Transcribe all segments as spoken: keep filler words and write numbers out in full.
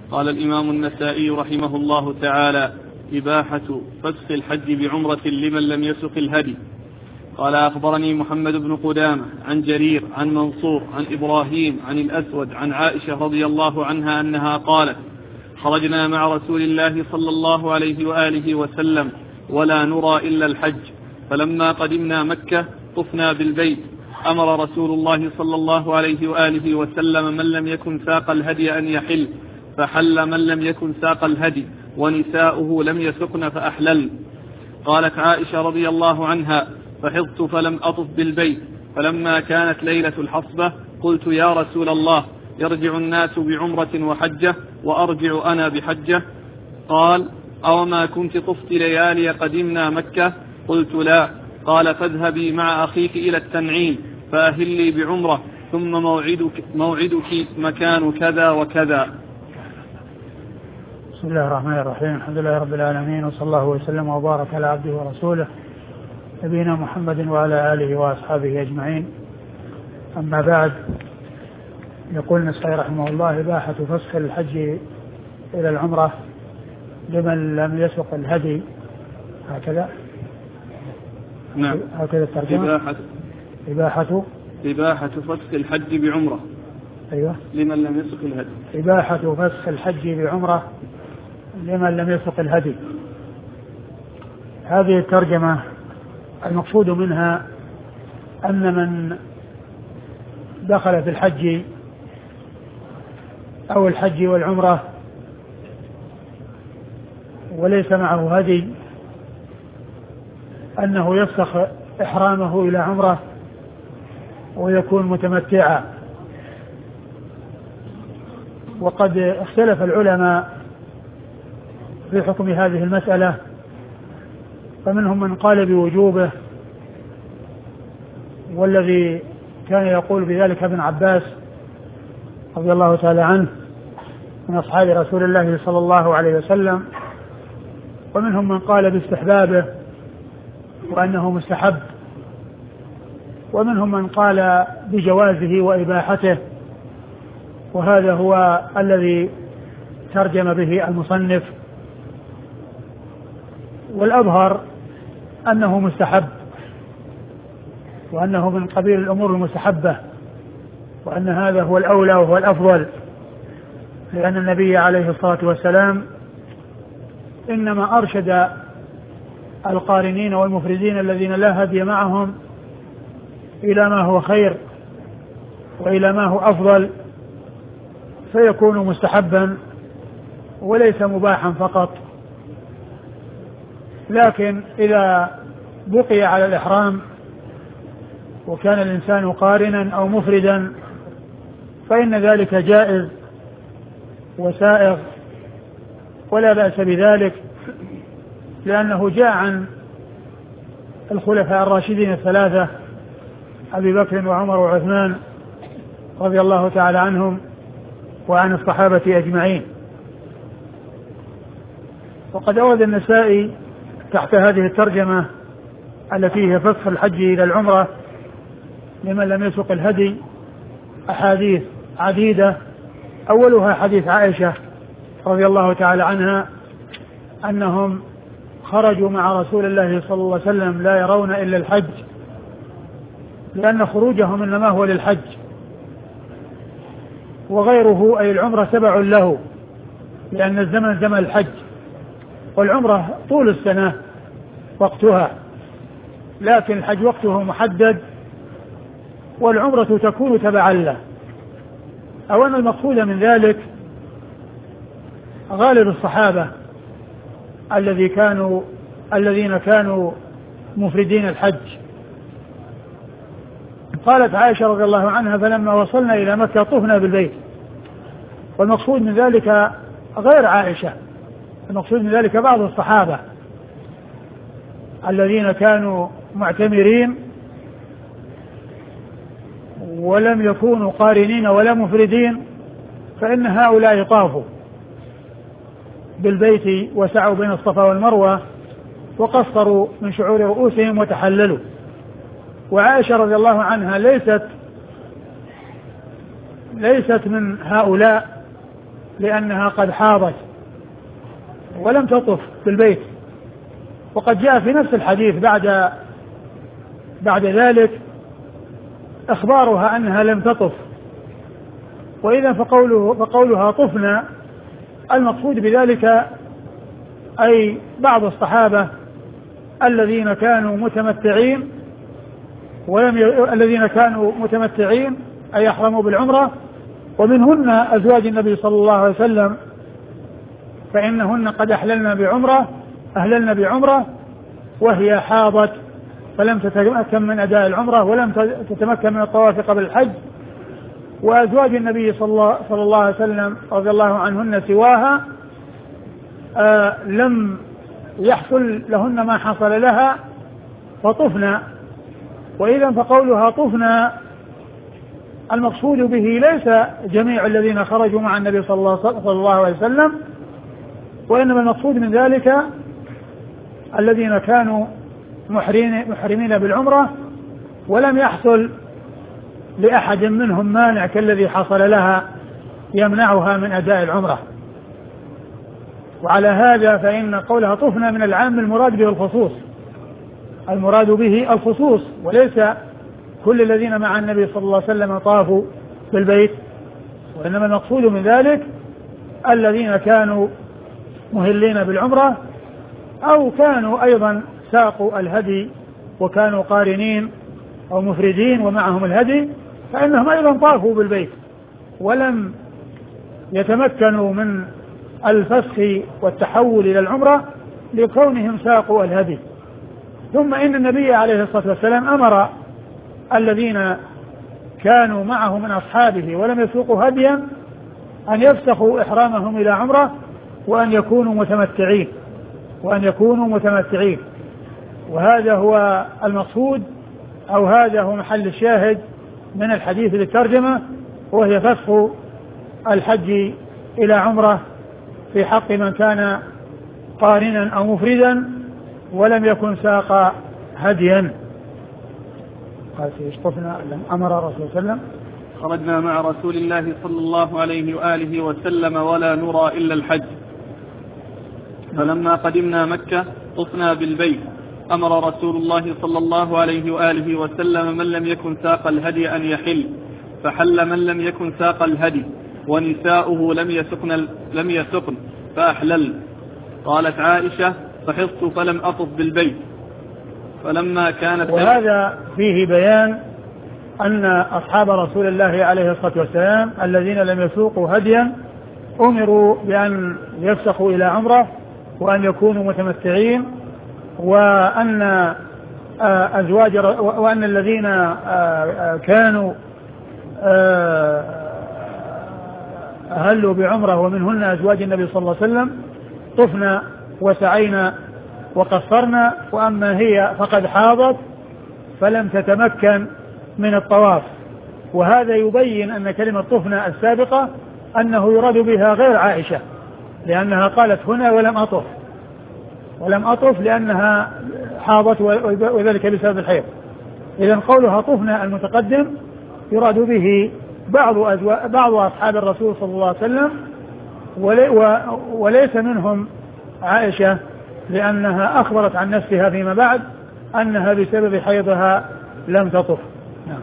قال الإمام النسائي رحمه الله تعالى: إباحة فسخ الحج بعمرة لمن لم يسق الهدي. قال: أخبرني محمد بن قدامة عن جرير عن منصور عن إبراهيم عن الأسود عن عائشة رضي الله عنها أنها قالت: خرجنا مع رسول الله صلى الله عليه وآله وسلم ولا نرى إلا الحج، فلما قدمنا مكة طفنا بالبيت، أمر رسول الله صلى الله عليه وآله وسلم من لم يكن ساق الهدي أن يحل، فحل من لم يكن ساق الهدي، ونساؤه لم يسقن فأحلل. قالت عائشة رضي الله عنها: فحضت فلم أطف بالبيت، فلما كانت ليلة الحصبة قلت: يا رسول الله، يرجع الناس بعمرة وحجة وأرجع أنا بحجة؟ قال: أوما كنت طفت ليالي قدمنا مكة؟ قلت: لا. قال: فاذهبي مع أخيك إلى التنعيم فأهلي بعمرة، ثم موعدك, موعدك مكان كذا وكذا. بسم الله الرحمن الرحيم. الحمد لله رب العالمين، وصلى الله وسلم وبارك على عبده ورسوله نبينا محمد وعلى آله وأصحابه أجمعين. أما بعد، يقول النسائي رحمه الله: إباحة فسخ الحج إلى العمرة لمن لم يسق الهدي. هكذا نعم، هكذا الترجمة. إباحة إباحة إباحة فسخ الحج بعمرة. أيوة. لمن لم يسق الهدي. إباحة فسخ الحج بعمرة لمن لم يسق الهدي. هذه الترجمة المقصود منها أن من دخل في الحج أو الحج والعمرة وليس معه هدي أنه يفسخ إحرامه إلى عمرة ويكون متمتعا. وقد اختلف العلماء في حكم هذه المسألة، فمنهم من قال بوجوبه، والذي كان يقول بذلك ابن عباس رضي الله تعالى عنه من أصحاب رسول الله صلى الله عليه وسلم، ومنهم من قال باستحبابه وأنه مستحب، ومنهم من قال بجوازه وإباحته، وهذا هو الذي ترجم به المصنف. والأظهر أنه مستحب، وأنه من قبيل الأمور المستحبة، وأن هذا هو الأولى وهو الأفضل، لأن النبي عليه الصلاة والسلام إنما أرشد القارنين والمفردين الذين لا هدي معهم إلى ما هو خير وإلى ما هو أفضل، فيكون مستحبا وليس مباحا فقط. لكن إذا بقي على الإحرام وكان الإنسان قارنا أو مفردا فإن ذلك جائز وسائغ ولا بأس بذلك، لأنه جاء عن الخلفاء الراشدين الثلاثة أبي بكر وعمر وعثمان رضي الله تعالى عنهم وعن الصحابة أجمعين. وقد أورد النسائي تحت هذه الترجمة التي هي فسخ الحج إلى العمرة لمن لم يسق الهدي أحاديث عديدة، أولها حديث عائشة رضي الله تعالى عنها أنهم خرجوا مع رسول الله صلى الله عليه وسلم لا يرون إلا الحج، لأن خروجهم إنما هو للحج، وغيره أي العمرة تبع له، لأن الزمن زمن الحج، والعمرة طول السنة وقتها، لكن الحج وقته محدد والعمرة تكون تبعا له. أو أن المقصود من ذلك غالب الصحابة الذي كانوا الذين كانوا مفردين الحج. قالت عائشة رضي الله عنها: فلما وصلنا إلى مكة طفنا بالبيت. والمقصود من ذلك غير عائشة، المقصود من ذلك بعض الصحابة الذين كانوا معتمرين ولم يكونوا قارنين ولا مفردين، فإن هؤلاء طافوا بالبيت وسعوا بين الصفا والمروة وقصروا من شعور رؤوسهم وتحللوا. وعائشة رضي الله عنها ليست ليست من هؤلاء لأنها قد حاضت ولم تطف بالبيت. وقد جاء في نفس الحديث بعد بعد ذلك إخبارها أنها لم تطف. وإذا فقوله فقولها طفنا المقصود بذلك أي بعض الصحابة الذين كانوا متمتعين ولم ي... الذين كانوا متمتعين أي يحرموا بالعمرة، ومنهن أزواج النبي صلى الله عليه وسلم فإنهن قد أحللن بعمرة أهللن بعمرة وهي حاضت فلم تتمكن من أداء العمرة ولم تتمكن من الطواف قبل الحج. وأزواج النبي صلى الله, صلى الله عليه وسلم رضي الله عنهن سواها آه لم يحصل لهن ما حصل لها فطفنا. وإذا فقولها طفنا المقصود به ليس جميع الذين خرجوا مع النبي صلى الله, صلى الله عليه وسلم، وإنما المقصود من ذلك الذين كانوا محرمين, محرمين بالعمرة ولم يحصل لأحد منهم مانع كالذي حصل لها يمنعها من أداء العمرة. وعلى هذا فإن قولها طفنا من العام المراد به الخصوص، المراد به الخصوص وليس كل الذين مع النبي صلى الله عليه وسلم طافوا بالبيت، وإنما المقصود من ذلك الذين كانوا مهلين بالعمرة أو كانوا أيضا ساقوا الهدي وكانوا قارنين أو مفردين ومعهم الهدي فإنهم أيضا طافوا بالبيت ولم يتمكنوا من الفسخ والتحول إلى العمرة لكونهم ساقوا الهدي. ثم إن النبي عليه الصلاة والسلام أمر الذين كانوا معه من أصحابه ولم يسوقوا هديا أن يفسخوا إحرامهم إلى عمرة وأن يكونوا متمتعين وأن يكونوا متمتعين وهذا هو المقصود أو هذا هو محل الشاهد من الحديث للترجمة، وهي فسخ الحج إلى عمرة في حق من كان قارنا أو مفردا ولم يكن ساق هديا. قال اشطفنا أمر رسول الله صلى الله عليه وسلم خرجنا مع رسول الله صلى الله عليه وآله وسلم ولا نرى إلا الحج، فلما قدمنا مكة طفنا بالبيت أمر رسول الله صلى الله عليه وآله وسلم من لم يكن ساق الهدي أن يحل، فحل من لم يكن ساق الهدي ونساؤه لم يسقن, لم يسقن فأحلل. قالت عائشة فحصت فلم أطف بالبيت. فلما كانت وهذا فيه بيان أن أصحاب رسول الله عليه الصلاة والسلام الذين لم يسوقوا هديا أمروا بأن يفسخوا إلى عمرة وأن يكونوا متمتعين، وأن أزواج وأن الذين كانوا أهلوا بعمرة ومنهن أزواج النبي صلى الله عليه وسلم طفنا وسعينا وقصرنا، وأما هي فقد حاضت فلم تتمكن من الطواف. وهذا يبين أن كلمة طفنا السابقة أنه يراد بها غير عائشة، لأنها قالت هنا ولم أطف ولم أطف لأنها حاضت وذلك بسبب الحيض. إذن قولها طفنا المتقدم يراد به بعض أزواج بعض أصحاب الرسول صلى الله عليه وسلم وليس منهم عائشة، لأنها أخبرت عن نفسها فيما بعد أنها بسبب حيضها لم تطف. نعم.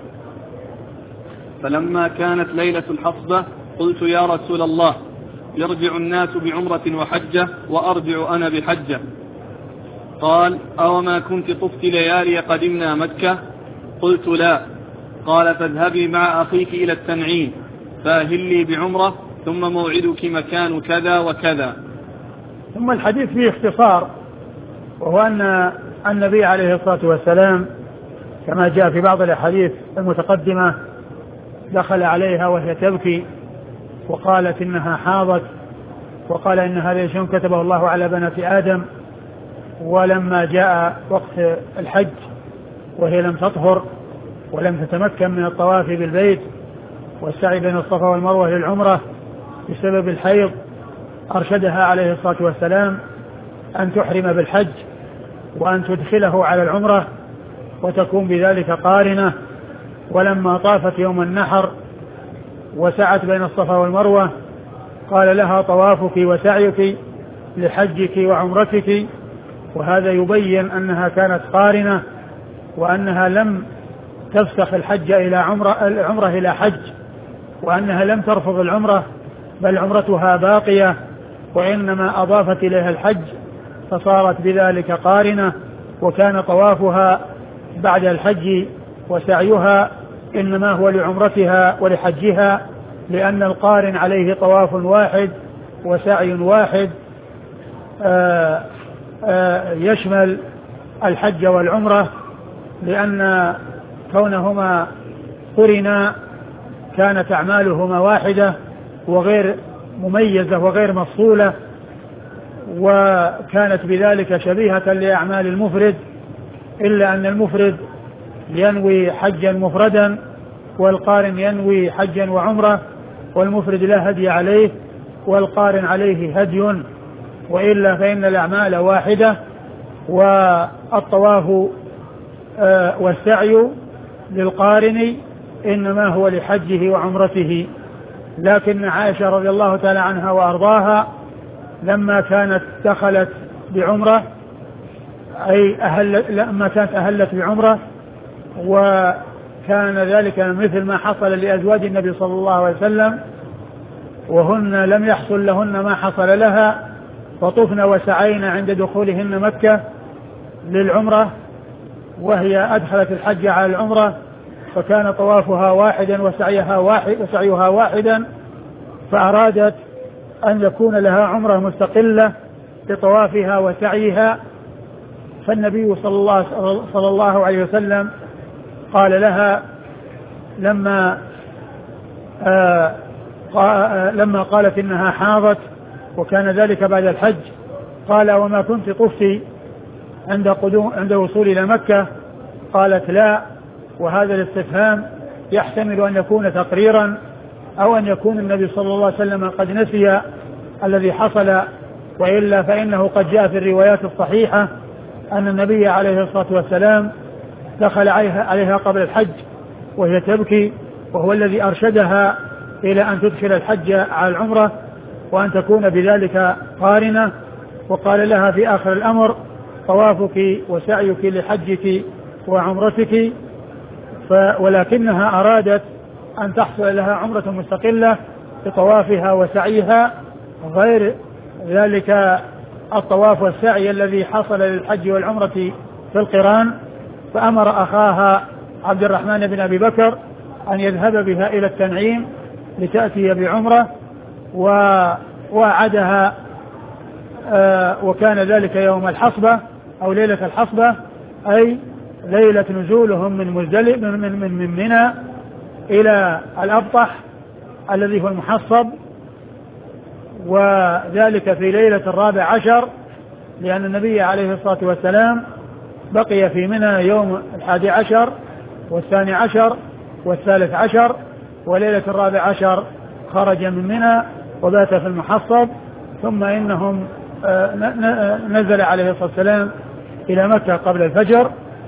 فلما كانت ليلة الحصبة قلت يا رسول الله يرجع الناس بعمرة وحجة وأرجع أنا بحجة. قال أوما كنت طفت ليالي قدمنا مكة؟ قلت لا. قال فاذهبي مع أخيك إلى التنعيم فأهلي بعمرة ثم موعدك مكان كذا وكذا. ثم الحديث فيه اختصار، وهو أن النبي عليه الصلاة والسلام كما جاء في بعض الأحاديث المتقدمة دخل عليها وهي تبكي وقالت إنها حاضت، وقال إن هذا شيء كتبه الله على بنات آدم، ولما جاء وقت الحج وهي لم تطهر ولم تتمكن من الطواف بالبيت والسعي بين الصفا والمروة للعمرة بسبب الحيض أرشدها عليه الصلاة والسلام أن تحرم بالحج وأن تدخله على العمرة وتكون بذلك قارنة. ولما طافت يوم النحر وسعت بين الصفا والمروة قال لها طوافك وسعيك لحجك وعمرتك، وهذا يبين أنها كانت قارنة وأنها لم تفسخ الحج إلى عمرة, العمرة إلى حج، وأنها لم ترفض العمرة بل عمرتها باقية، وإنما أضافت إليها الحج فصارت بذلك قارنة. وكان طوافها بعد الحج وسعيها إنما هو لعمرتها ولحجها، لأن القارن عليه طواف واحد وسعي واحد آآ آآ يشمل الحج والعمرة، لأن كونهما قرنا كانت أعمالهما واحدة وغير مميزة وغير مفصولة، وكانت بذلك شبيهة لأعمال المفرد، إلا أن المفرد ينوي حجا مفردا والقارن ينوي حجا وعمرة، والمفرد لا هدي عليه والقارن عليه هدي، وإلا فإن الأعمال واحدة. والطواف والسعي للقارن إنما هو لحجه وعمرته. لكن عائشة رضي الله تعالى عنها وأرضاها لما كانت دخلت بعمرة أي أهل لما كانت أهلت بعمرة، وكان ذلك مثل ما حصل لأزواج النبي صلى الله عليه وسلم وهن لم يحصل لهن ما حصل لها، فطفن وسعين عند دخولهن مكة للعمرة، وهي أدخلت الحج على العمرة، فكان طوافها واحدا وسعيها واحد وسعيها واحدا، فأرادت أن يكون لها عمرة مستقلة بطوافها وسعيها. فالنبي صلى الله, صلى الله عليه وسلم قال لها لما آه آه لما قالت إنها حاضت وكان ذلك بعد الحج، قال وما كنت طفتي عند قدوم عند وصول إلى مكة؟ قالت لا. وهذا الاستفهام يحتمل أن يكون تقريرا أو أن يكون النبي صلى الله عليه وسلم قد نسي الذي حصل، وإلا فإنه قد جاء في الروايات الصحيحة أن النبي عليه الصلاة والسلام دخل عليها قبل الحج وهي تبكي، وهو الذي أرشدها إلى أن تدخل الحج على العمرة وأن تكون بذلك قارنة، وقال لها في آخر الأمر طوافك وسعيك لحجك وعمرتك، ولكنها أرادت أن تحصل لها عمرة مستقلة بطوافها وسعيها غير ذلك الطواف والسعي الذي حصل للحج والعمرة في القران، فأمر أخاها عبد الرحمن بن أبي بكر أن يذهب بها إلى التنعيم لتأتي بعمرة، ووعدها آه وكان ذلك يوم الحصبة أو ليلة الحصبة، أي ليلة نزولهم من مزدلف من من من, من منى إلى الأبطح الذي هو المحصب، وذلك في ليلة الرابع عشر، لأن النبي عليه الصلاة والسلام بقي في منى يوم الحادي عشر والثاني عشر والثالث عشر، وليلة الرابع عشر خرج من منى وبات في المحصب، ثم إنهم نزل عليه الصلاة والسلام إلى مكة قبل الفجر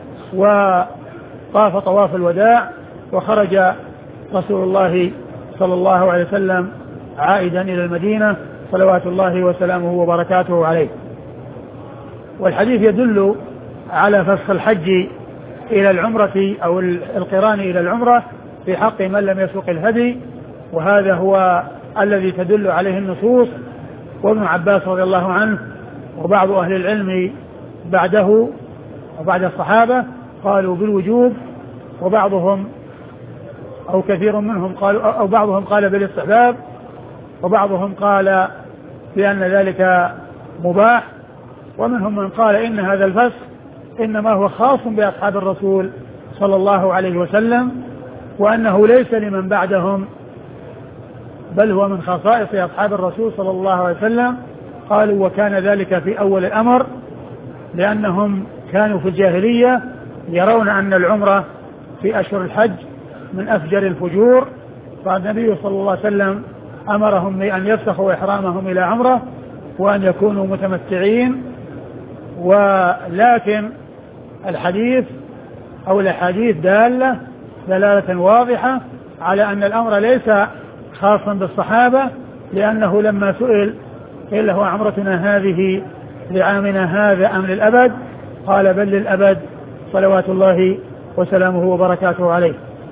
وطاف طواف الوداع، وخرج رسول الله صلى الله عليه وسلم عائدا إلى المدينة صلوات الله وسلامه وبركاته عليه. والحديث يدل على فسخ الحج إلى العمرة أو القران إلى العمرة في حق من لم يسوق الهدي، وهذا هو الذي تدل عليه النصوص. وابن عباس رضي الله عنه وبعض أهل العلم بعده وبعد الصحابة قالوا بالوجوب، وبعضهم أو كثير منهم قالوا أو بعضهم قال بالاستحباب، وبعضهم قال بأن ذلك مباح، ومنهم من قال إن هذا الفسخ إنما هو خاص بأصحاب الرسول صلى الله عليه وسلم، وأنه ليس لمن بعدهم بل هو من خصائص أصحاب الرسول صلى الله عليه وسلم. قالوا وكان ذلك في أول الأمر، لأنهم كانوا في الجاهلية يرون أن العمرة في أشهر الحج من أفجر الفجور، فالنبي صلى الله عليه وسلم أمرهم بأن يفسخوا إحرامهم إلى عمرة وأن يكونوا متمتعين. ولكن الحديث أو الأحاديث دالة دلالة واضحة على أن الأمر ليس خاصا بالصحابة، لأنه لما سئل قيل له عمرتنا هذه لعامنا هذا أم للأبد؟ قال بل للأبد صلوات الله وسلامه وبركاته عليه.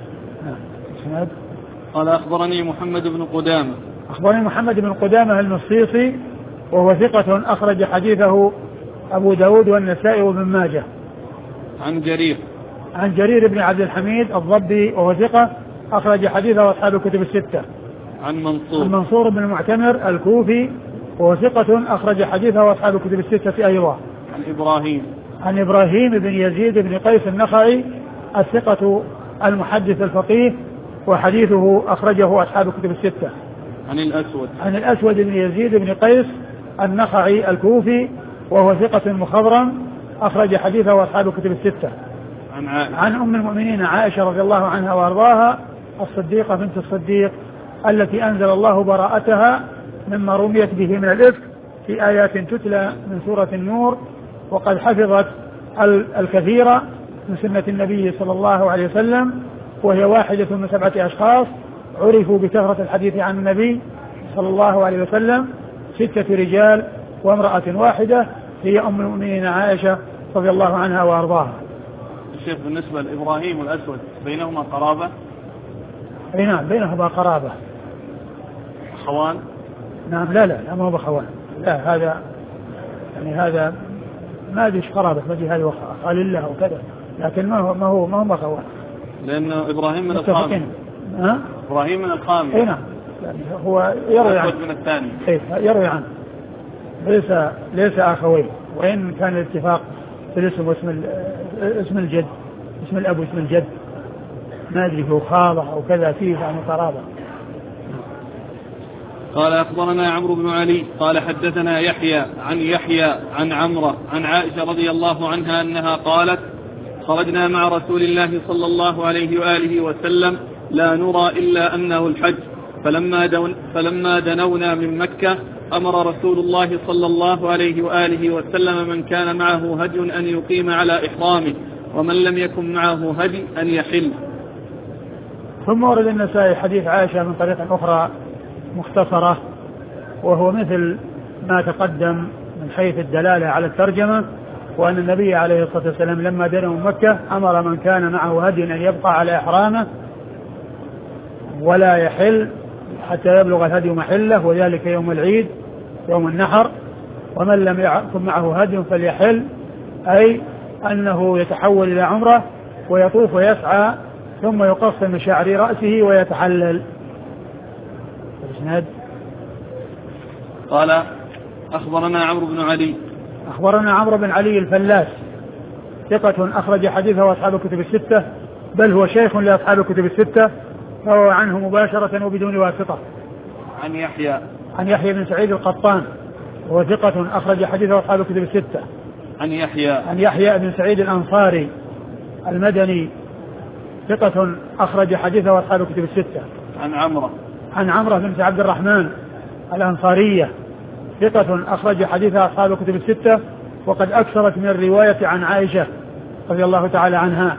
قال أخبرني محمد بن قدامة أخبرني محمد بن قدامة المصيصي وهو ثقة أخرج حديثه أبو داود والنسائي وابن ماجه. عن جرير عن جرير بن عبد الحميد الضبي وهو ثقة أخرج حديثه أصحاب الكتب الستة. عن منصور عن منصور بن المعتمر الكوفي وهو ثقة أخرج حديثه أصحاب الكتب الستة أيضا. عن إبراهيم عن إبراهيم بن يزيد بن قيس النخعي الثقة المحدث الفقيه وحديثه أخرجه أصحاب الكتب الستة. عن الأسود عن الأسود بن يزيد بن قيس النخعي الكوفي وهو ثقة مخضرم أخرج حديثه أصحاب الكتب الستة. عن عائشة عن أم المؤمنين عائشة رضي الله عنها وأرضاها الصديقة بنت الصديق التي أنزل الله براءتها مما رميت به من الإفك في آيات تتلى من سورة النور، وقد حفظت الكثير من سنة النبي صلى الله عليه وسلم، وهي واحدة من سبعة أشخاص عرفوا بكثرة الحديث عن النبي صلى الله عليه وسلم، ستة رجال وامرأة واحدة هي أم المؤمنين عائشة رضي الله عنها وأرضاها. الشيخ بالنسبة لإبراهيم والأسود بينهما قرابة؟ أي نعم بينهما قرابة. أخوان؟ نعم لا لا لا ما هو بخوان، لا هذا يعني هذا ما ادري ايش قرابة ما ادري هذا خال الله وكذا، لكن ما هو ما هو ما هو بخوان. لأنه إبراهيم من الخامس. ها؟ إبراهيم من الخامس. أي نعم يعني هو يروي عنه. من الثاني. إيه يروي عنه. ليس ليس أخوين، وإن كان الاتفاق في الاسم واسم اسم الجد، اسم الأب واسم الجد ما أدري هو خاضع أو كذا فيه يعني قرابة. قال أخبرنا عمرو بن علي قال حدثنا يحيى عن يحيى عن عمرة عن عائشة رضي الله عنها أنها قالت: خرجنا مع رسول الله صلى الله عليه وآله وسلم لا نرى إلا أنه الحج، فلما, دون فلما دنونا من مكة أمر رسول الله صلى الله عليه وآله وسلم من كان معه هدي أن يقيم على إحرامه، ومن لم يكن معه هدي أن يحل. ثم ورد النسائي حديث عائشة من طريق أخرى مختصرة، وهو مثل ما تقدم من حيث الدلالة على الترجمة، وأن النبي عليه الصلاة والسلام لما دنوا من مكة أمر من كان معه هدي أن يبقى على إحرامه ولا يحل حتى يبلغ الهدي محله، وذلك يوم العيد يوم النحر، ومن لم يكن معه هدي فليحل، أي أنه يتحول إلى عمرة ويطوف ويسعى ثم يقص من شعر رأسه ويتحلل. قال أخبرنا عمرو بن علي أخبرنا عمرو بن علي الفلاس ثقة أخرج حديثه أصحاب الكتب الستة، بل هو شيخ لأصحاب الكتب الستة، فهو عنه مباشرة وبدون واسطة. عن يحيى عن يحيى بن سعيد القطان وهو ثقة أخرج حديثه أصحاب الكتب الستة. عن يحيى عن يحيى بن سعيد الأنصاري المدني ثقة أخرج حديثه أصحاب الكتب الستة. عن عمرو عن عمرو بن عبد الرحمن الأنصارية ثقة أخرج حديثها أصحاب الكتب الستة، وقد أكثرت من الرواية عن عائشة رضي الله تعالى عنها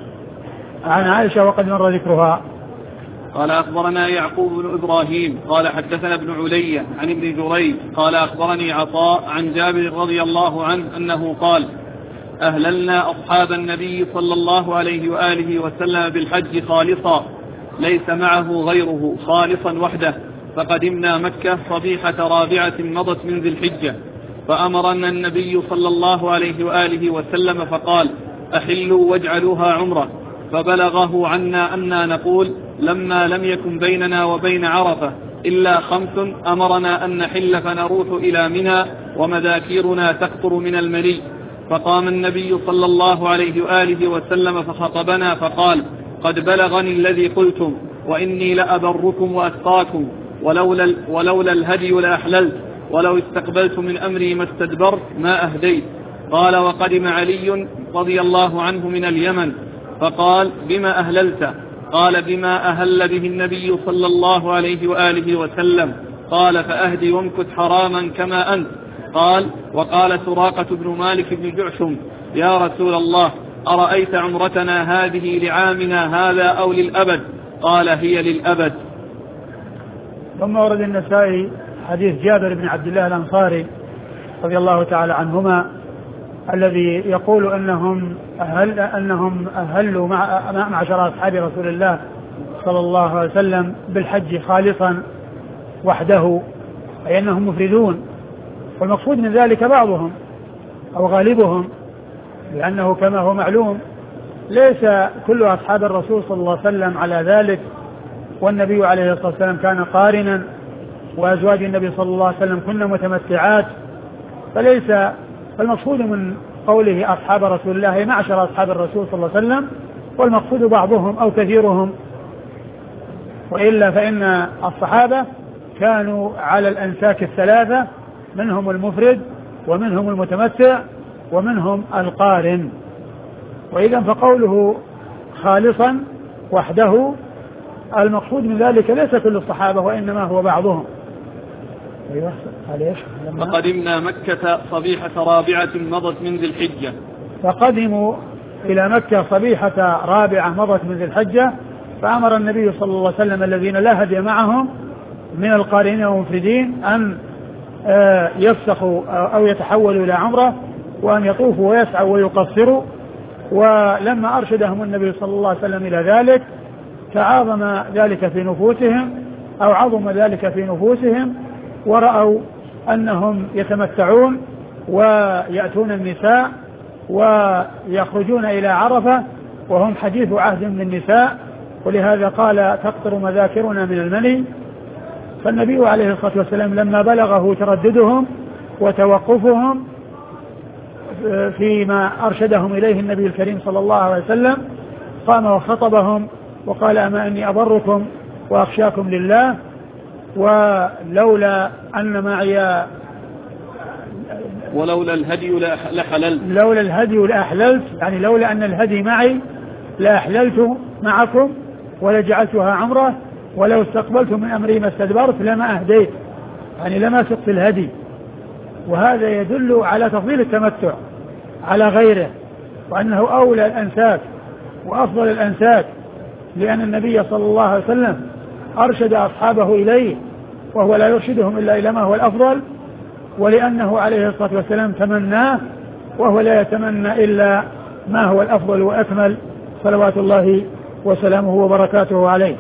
عن عائشة وقد مر ذكرها. قال أخبرنا يعقوب بن إبراهيم قال حدثنا ابن علي عن ابن جريج قال أخبرني عطاء عن جابر رضي الله عنه أنه قال: أهللنا أصحاب النبي صلى الله عليه وآله وسلم بالحج خالصا ليس معه غيره، خالصا وحده، فقدمنا مكة صبيحة رابعة مضت من ذي الحجة، فأمرنا النبي صلى الله عليه وآله وسلم فقال: أحلوا واجعلوها عمرة، فبلغه عنا أننا نقول لما لم يكن بيننا وبين عرفة إلا خمس أمرنا أن نحل فنروح إلى منى ومذاكيرنا تقطر من المني، فقام النبي صلى الله عليه وآله وسلم فخطبنا فقال: قد بلغني الذي قلتم، وإني لأبركم وأتقاكم، ولولا, ولولا الهدي لأحللت، ولو استقبلت من أمري ما استدبرت ما أهديت. قال: وقدم علي رضي الله عنه من اليمن فقال: بما أهللت؟ قال: بما أهل به النبي صلى الله عليه وآله وسلم. قال: فأهدي وامكث حراما كما أنت. قال: وقال سراقة بن مالك بن جعشم: يا رسول الله، أرأيت عمرتنا هذه لعامنا هذا أو للأبد؟ قال: هي للأبد. ثم ورد النسائي حديث جابر بن عبد الله الأنصاري رضي الله تعالى عنهما الذي يقول أنهم أهل أنهم أهلوا مع معشر أصحاب رسول الله صلى الله عليه وسلم بالحج خالصا وحده، أي أنهم مفردون. والمقصود من ذلك بعضهم أو غالبهم، لأنه كما هو معلوم ليس كل أصحاب الرسول صلى الله عليه وسلم على ذلك، والنبي عليه الصلاة والسلام كان قارنا، وأزواج النبي صلى الله عليه وسلم كن متمتعات، فليس المقصود من قوله أصحاب رسول الله معشر أصحاب الرسول صلى الله عليه وسلم، والمقصود بعضهم أو كثيرهم، وإلا فإن الصحابة كانوا على الأنساك الثلاثة، منهم المفرد ومنهم المتمتع ومنهم القارن. وإذا فقوله خالصا وحده المقصود من ذلك ليس كل الصحابة وإنما هو بعضهم. أيوة عليش فقدمنا مكة صبيحة رابعة مضت من ذي الحجة. فقدموا إلى مكة صبيحة رابعة مضت من ذي الحجة، فأمر النبي صلى الله عليه وسلم الذين لا هدي معهم من القارنين والمفردين أن يفسخوا أو يتحولوا إلى عمرة، وأن يطوفوا ويسعوا ويقصروا. ولما أرشدهم النبي صلى الله عليه وسلم إلى ذلك تعاظم ذلك في نفوسهم أو عظم ذلك في نفوسهم، ورأوا أنهم يتمتعون ويأتون النساء ويخرجون إلى عرفة وهم حديث عهد بالنساء، ولهذا قال تقطر مذاكرنا من المني. فالنبي عليه الصلاة والسلام لما بلغه ترددهم وتوقفهم فيما أرشدهم إليه النبي الكريم صلى الله عليه وسلم قام وخطبهم وقال أما أني أبركم وأخشاكم لله، ولولا أن معي ولولا الهدي لحللت لولا الهدي لأحللت يعني لولا أن الهدي معي لأحللت معكم ولجعلتها عمرة، ولو استقبلت من أمري ما استدبرت لما أهديت، يعني لما سقت الهدي. وهذا يدل على تفضيل التمتع على غيره، وأنه أولى الأنساك وأفضل الأنساك، لأن النبي صلى الله عليه وسلم أرشد أصحابه إليه وهو لا يرشدهم إلا إلى ما هو الأفضل، ولأنه عليه الصلاة والسلام تمناه وهو لا يتمنى إلا ما هو الأفضل وأكمل، صلوات الله وسلامه وبركاته عليه.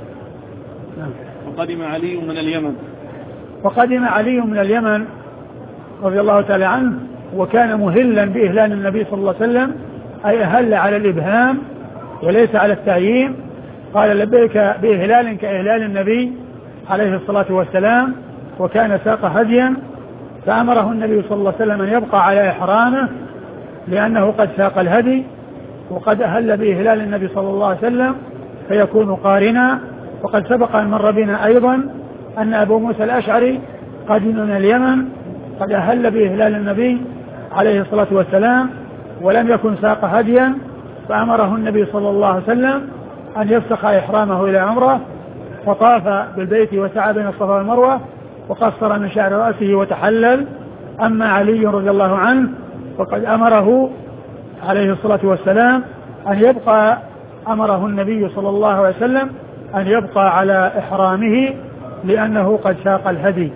وقدم علي من اليمن وقدم علي من اليمن رضي الله تعالى عنه، وكان مهلا بإهلال النبي صلى الله عليه وسلم، أي أهل على الإبهام وليس على التعيين. قال لبيك بإهلال كإهلال النبي عليه الصلاة والسلام، وكان ساق هديا، فأمره النبي صلى الله عليه وسلم أن يبقى على إحرامه لأنه قد ساق الهدي وقد أهل بإهلال النبي صلى الله عليه وسلم فيكون قارنا. وقد سبق أن مر بنا أيضا أن أبو موسى الأشعري قدم من اليمن قد أهل بإهلال النبي عليه الصلاة والسلام ولم يكن ساق هديا، فأمره النبي صلى الله عليه وسلم أن يفسخ إحرامه إلى عمره، وطاف بالبيت وسعى بين الصفا والمروة وقصر من شعر رأسه وتحلل. أما علي رضي الله عنه فقد أمره عليه الصلاة والسلام أن يبقى أمره النبي صلى الله عليه وسلم أن يبقى على إحرامه لأنه قد ساق الهدي.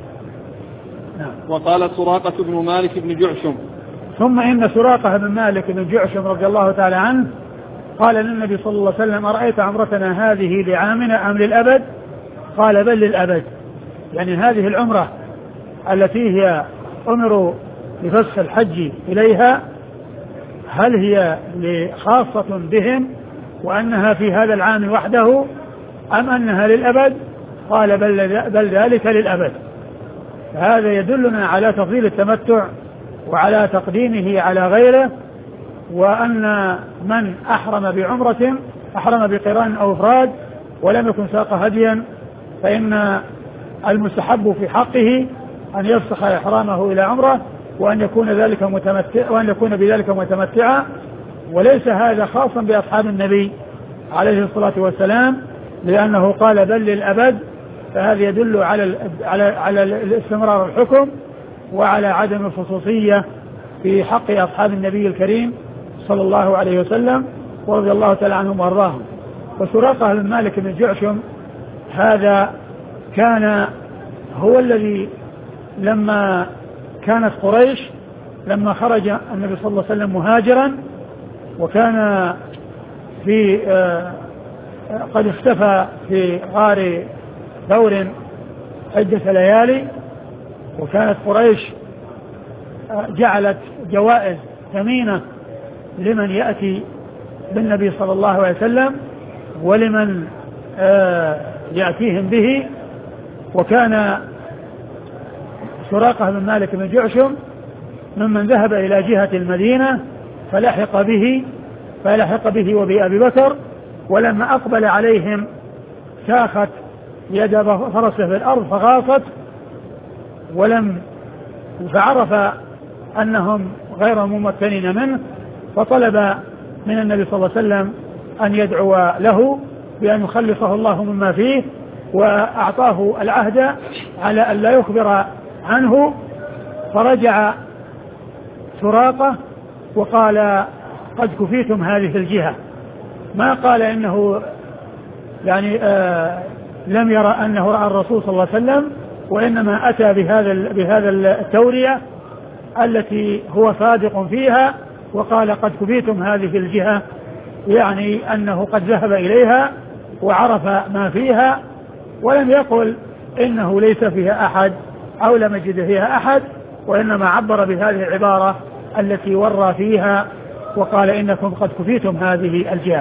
نعم. وقال سراقة بن مالك بن جعشم ثم إن سراقة بن مالك بن جعشم رضي الله تعالى عنه قال للنبي صلى الله عليه وسلم أرأيت عمرتنا هذه لعامنا أم للأبد؟ قال بل للأبد، يعني هذه العمرة التي هي أمروا بفسخ الحج إليها هل هي خاصة بهم وأنها في هذا العام وحده أم أنها للأبد؟ قال بل, بل ذلك للأبد. هذا يدلنا على تفضيل التمتع وعلى تقديمه على غيره، وأن من أحرم بعمرة أحرم بقران أو إفراد ولم يكن ساق هديا فإن المستحب في حقه أن يفسخ إحرامه إلى عمره وأن يكون ذلك متمتع وأن يكون بذلك متمتعا، وليس هذا خاصا بأصحاب النبي عليه الصلاة والسلام لأنه قال بل للأبد، فهذا يدل على على على الاستمرار الحكم وعلى عدم الخصوصية في حق أصحاب النبي الكريم صلى الله عليه وسلم ورضي الله تعالى عنهم وارضاهم. وسراقة بن مالك بن جعشم هذا كان هو الذي لما كانت قريش لما خرج النبي صلى الله عليه وسلم مهاجرا وكان في قد اختفى في غار ثور عدة ليالي، وكانت قريش جعلت جوائز ثمينة لمن يأتي بالنبي صلى الله عليه وسلم ولمن يأتيهم به. وكان سراقة بن مالك بن جعشم ممن ذهب إلى جهة المدينة فلحق به فلحق به وبأبي بكر، ولما أقبل عليهم ساخت يد فرسه في الأرض فغاصت، ولم فعرف أنهم غير ممكنين منه، فطلب من النبي صلى الله عليه وسلم أن يدعو له بأن يخلصه الله مما فيه، وأعطاه العهد على أن لا يخبر عنه. فرجع سراقة وقال قد كفيتم هذه الجهة، ما قال إنه يعني آه لم يرى أنه رأى الرسول صلى الله عليه وسلم، وإنما أتى بهذا بهذا التورية التي هو صادق فيها، وقال قد كفيتم هذه الجهة، يعني أنه قد ذهب إليها وعرف ما فيها، ولم يقل إنه ليس فيها أحد أو لم يجد فيها أحد، وإنما عبر بهذه العبارة التي ورى فيها وقال إنكم قد كفيتم هذه الجهة.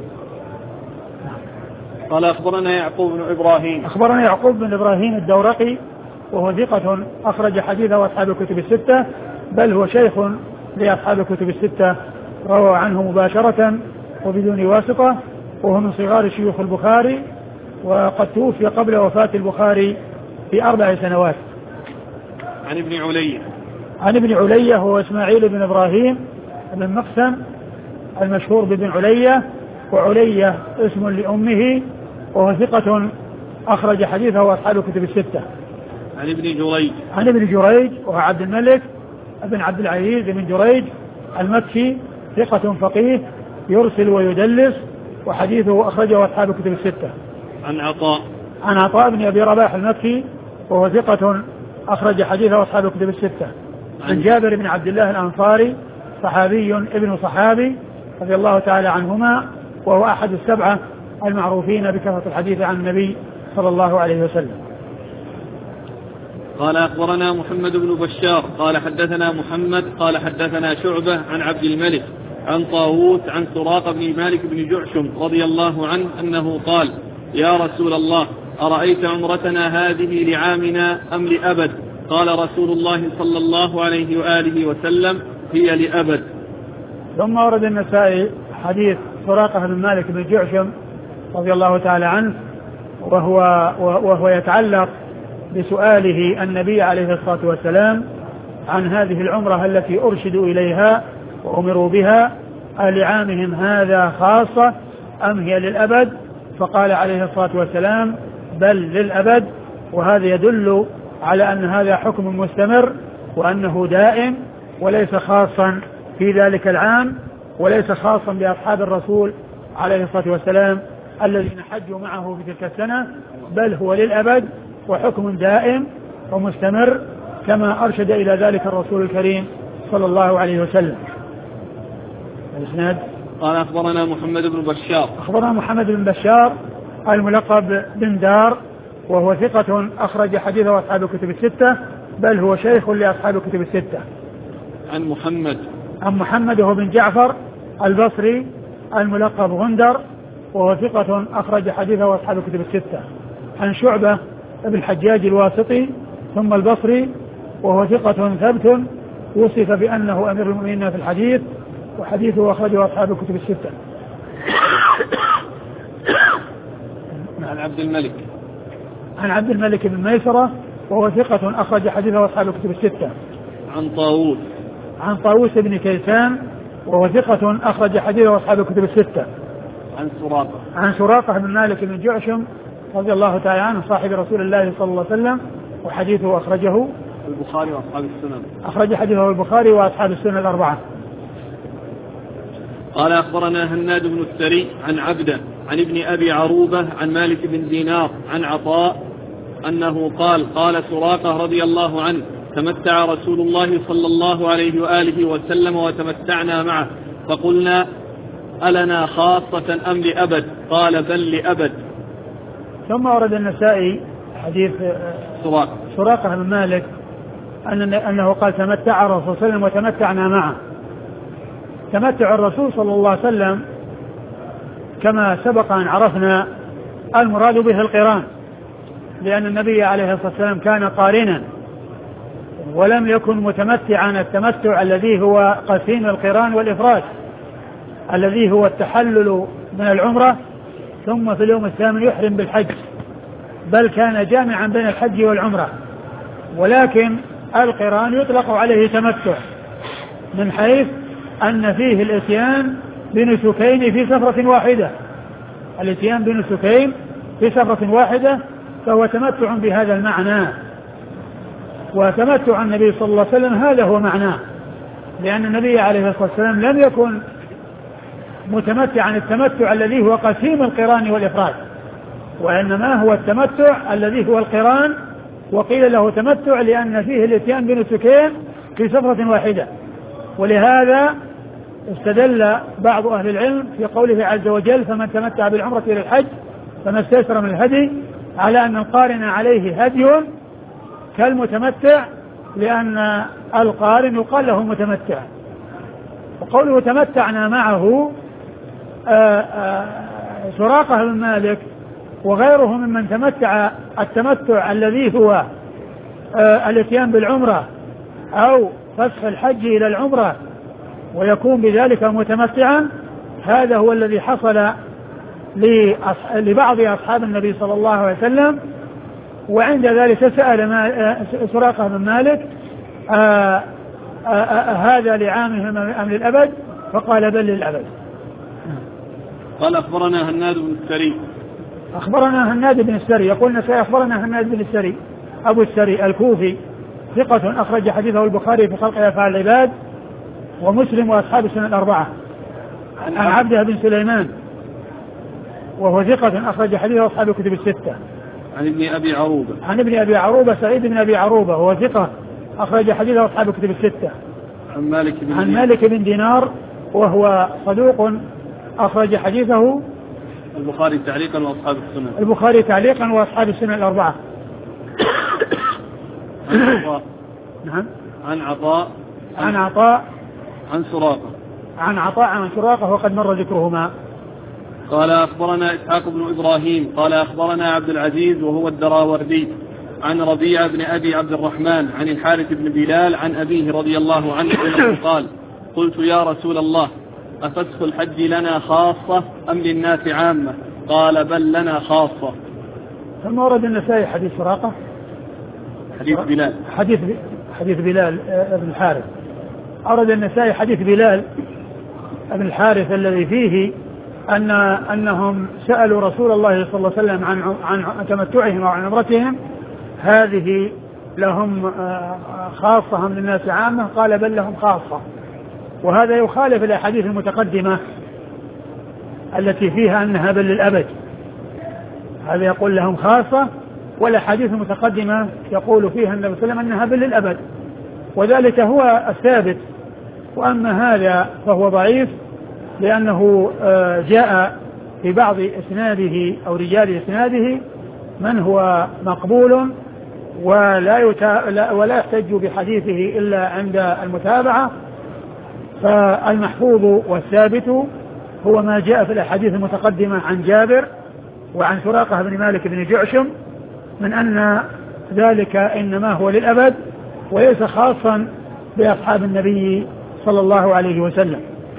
قال أخبرنا يعقوب بن إبراهيم أخبرنا يعقوب بن إبراهيم الدورقي وهو ثقة أخرج حديثه أصحاب الكتب الستة، بل هو شيخ لأصحاب الكتب الستة، روى عنه مباشرة وبدون واسطة، وهو من صغار شيوخ البخاري، وقد توفي قبل وفاة البخاري بأربع سنوات. عن ابن علية عن ابن علية هو إسماعيل بن إبراهيم بن مقسم المشهور بابن علية، وعلية اسم لأمه، وهو ثقة أخرج حديثه أصحاب الكتب الستة. عن ابن جريج عن ابن جريج وهو عبد الملك بن عبد العزيز بن جريج المكي، ثقة فقيه يرسل ويدلس، وحديثه أخرجه أصحاب الكتب الستة. عن عطاء عن عطاء بن أبي رباح المكي وهو ثقة أخرج حديثه أصحاب الكتب الستة. عن جابر بن عبد الله الأنصاري صحابي ابن صحابي رضي الله تعالى عنهما، وهو أحد السبعة المعروفين بكثرة الحديث عن النبي صلى الله عليه وسلم. قال أخبرنا محمد بن بشار قال حدثنا محمد قال حدثنا شعبة عن عبد الملك عن طاووس عن سراقة بن مالك بن جعشم رضي الله عنه أنه قال يا رسول الله أرأيت عمرتنا هذه لعامنا أم لأبد؟ قال رسول الله صلى الله عليه وآله وسلم هي لأبد. ثم ورد النسائي حديث سراقة بن مالك بن جعشم رضي الله تعالى عنه، وهو, وهو يتعلق بسؤاله النبي عليه الصلاة والسلام عن هذه العمرة التي أرشدوا إليها وأمروا بها، لعامهم هذا خاصة أم هي للأبد؟ فقال عليه الصلاة والسلام بل للأبد، وهذا يدل على أن هذا حكم مستمر وأنه دائم وليس خاصا في ذلك العام، وليس خاصا بأصحاب الرسول عليه الصلاة والسلام الذين حجوا معه في تلك السنة، بل هو للأبد وحكم دائم ومستمر كما أرشد إلى ذلك الرسول الكريم صلى الله عليه وسلم. الإسناد قال أخبرنا محمد بن بشار أخبرنا محمد بن بشار الملقب بن دار، وهو ثقة أخرج حديثه أصحاب الكتب الستة، بل هو شيخ لأصحاب الكتب الستة. عن محمد عن محمد وهو بن جعفر البصري الملقب غندر، وهو ثقة أخرج حديثه أصحاب الكتب الستة. عن شعبة ابن الحجاج الواسطي ثم البصري، وهو ثقة ثبت وصف بأنه أمير المؤمنين في الحديث، وحديثه أخرجه أصحاب الكتب الستة. عن عبد الملك عن عبد الملك بن ميسرة، وهو ثقة أخرج حديثه أصحاب الكتب الستة. عن طاووس عن طاووس بن كيسان، وهو ثقة أخرج حديثه أصحاب الكتب الستة. عن سراقة عن سراقة بن مالك بن جعشم رضي الله تعالى عنه صاحب رسول الله صلى الله عليه وسلم، وحديثه أخرجه البخاري وأصحاب السنن أخرج حديثه البخاري وأصحاب السنن الأربعة. قال أخبرنا هناد بن السري عن عبده عن ابن أبي عروبة عن مالك بن دينار عن عطاء أنه قال قال سراقة رضي الله عنه تمتع رسول الله صلى الله عليه وآله وسلم وتمتعنا معه فقلنا ألنا خاصة أم لأبد؟ قال بل لأبد. ثم ورد النسائي حديث سراقة سراقة بن مالك أنه قال تمتع الرسول صلى الله عليه وسلم وتمتعنا معه. تمتع الرسول صلى الله عليه وسلم كما سبق أن عرفنا المراد به القران، لأن النبي عليه الصلاة والسلام كان قارنا ولم يكن متمتعا التمتع الذي هو قسيم القران والإفراد الذي هو التحلل من العمرة ثم في اليوم الثامن يحرم بالحج، بل كان جامعا بين الحج والعمرة. ولكن القران يطلق عليه تمتع من حيث أن فيه الاتيان بنسكين في سفرة واحدة، الاتيان بنسكين في سفرة واحدة فهو تمتع بهذا المعنى. وتمتع النبي صلى الله عليه وسلم هذا هو معناه، لأن النبي عليه الصلاة والسلام لم يكن متمتعا التمتع الذي هو قسيم القران والإفراد، وإنما هو التمتع الذي هو القران، وقيل له تمتع لأن فيه الاتيان بنسكين في سفرة واحدة. ولهذا استدل بعض أهل العلم في قوله عز وجل فمن تمتع بالعمرة إلى الحج فما استيسر من الهدي على أن القارن عليه هدي كالمتمتع، لأن القارن يقال له متمتع. وقوله تمتعنا معه آآ آآ سراقة بن مالك وغيره ممن تمتع التمتع الذي هو الاتيان بالعمرة أو فسخ الحج إلى العمرة ويكون بذلك متمتعا، هذا هو الذي حصل لبعض أصحاب النبي صلى الله عليه وسلم. وعند ذلك سأل سراقة بن مالك آآ آآ هذا لعامهم أم للأبد؟ فقال بل للأبد. قال أخبرنا هناد بن السري أخبرنا هناد بن السري يقول نسائي أخبرنا هناد بن السري أبو السري الكوفي ثقة أخرج حديثه البخاري في خلق أفعال العباد ومسلم وأصحاب السنة الأربعة. عن عبده بن سليمان وهو ثقة أخرج حديثه أصحاب الكتب الستة. عن ابن أبي عروبة عن ابن أبي عروبة سعيد بن أبي عروبة وهو ثقة أخرج حديثه أصحاب الكتب الستة. عن مالك بن عن مالك بن دينار وهو صدوق أخرج حديثه البخاري تعليقا وأصحاب السنة البخاري تعليقا وأصحاب السنة الأربعة. عن عطاء نعم عن عطاء عن عطاء عن سراقة عن عطاء عن سراقة وقد مر ذكرهما. قال أخبرنا إسحاق بن إبراهيم قال أخبرنا عبد العزيز وهو الدراوردي عن ربيعة بن أبي عبد الرحمن عن الحارث بن بلال عن أبيه رضي الله عنه قال قلت يا رسول الله أفسخ الحج لنا خاصة أم للناس عامة؟ قال بل لنا خاصة. ثم ورد النسائي حديث سراقة حديث بلال حديث حديث بلال ابن الحارث. أورد النسائي حديث بلال ابن الحارث الذي فيه أن أنهم سألوا رسول الله صلى الله عليه وسلم عن عن تمتعهم وعن عمرتهم هذه لهم خاصة أم للناس عامة؟ قال بل لهم خاصة. وهذا يخالف الأحاديث المتقدمة التي فيها أنها بل للأبد. هذا يقول لهم خاصة، والأحاديث المتقدمة يقول فيها النبي صلى الله عليه وسلم أنها بل للأبد، وذلك هو الثابت. وأما هذا فهو ضعيف لأنه جاء في بعض إسناده أو رجال إسناده من هو مقبول ولا يتا... ولا يحتج بحديثه إلا عند المتابعة. فالمحفوظ والثابت هو ما جاء في الأحاديث المتقدمة عن جابر وعن سراقة بن مالك بن جعشم من أن ذلك إنما هو للأبد وليس خاصا بأصحاب النبي صلى الله عليه وسلم.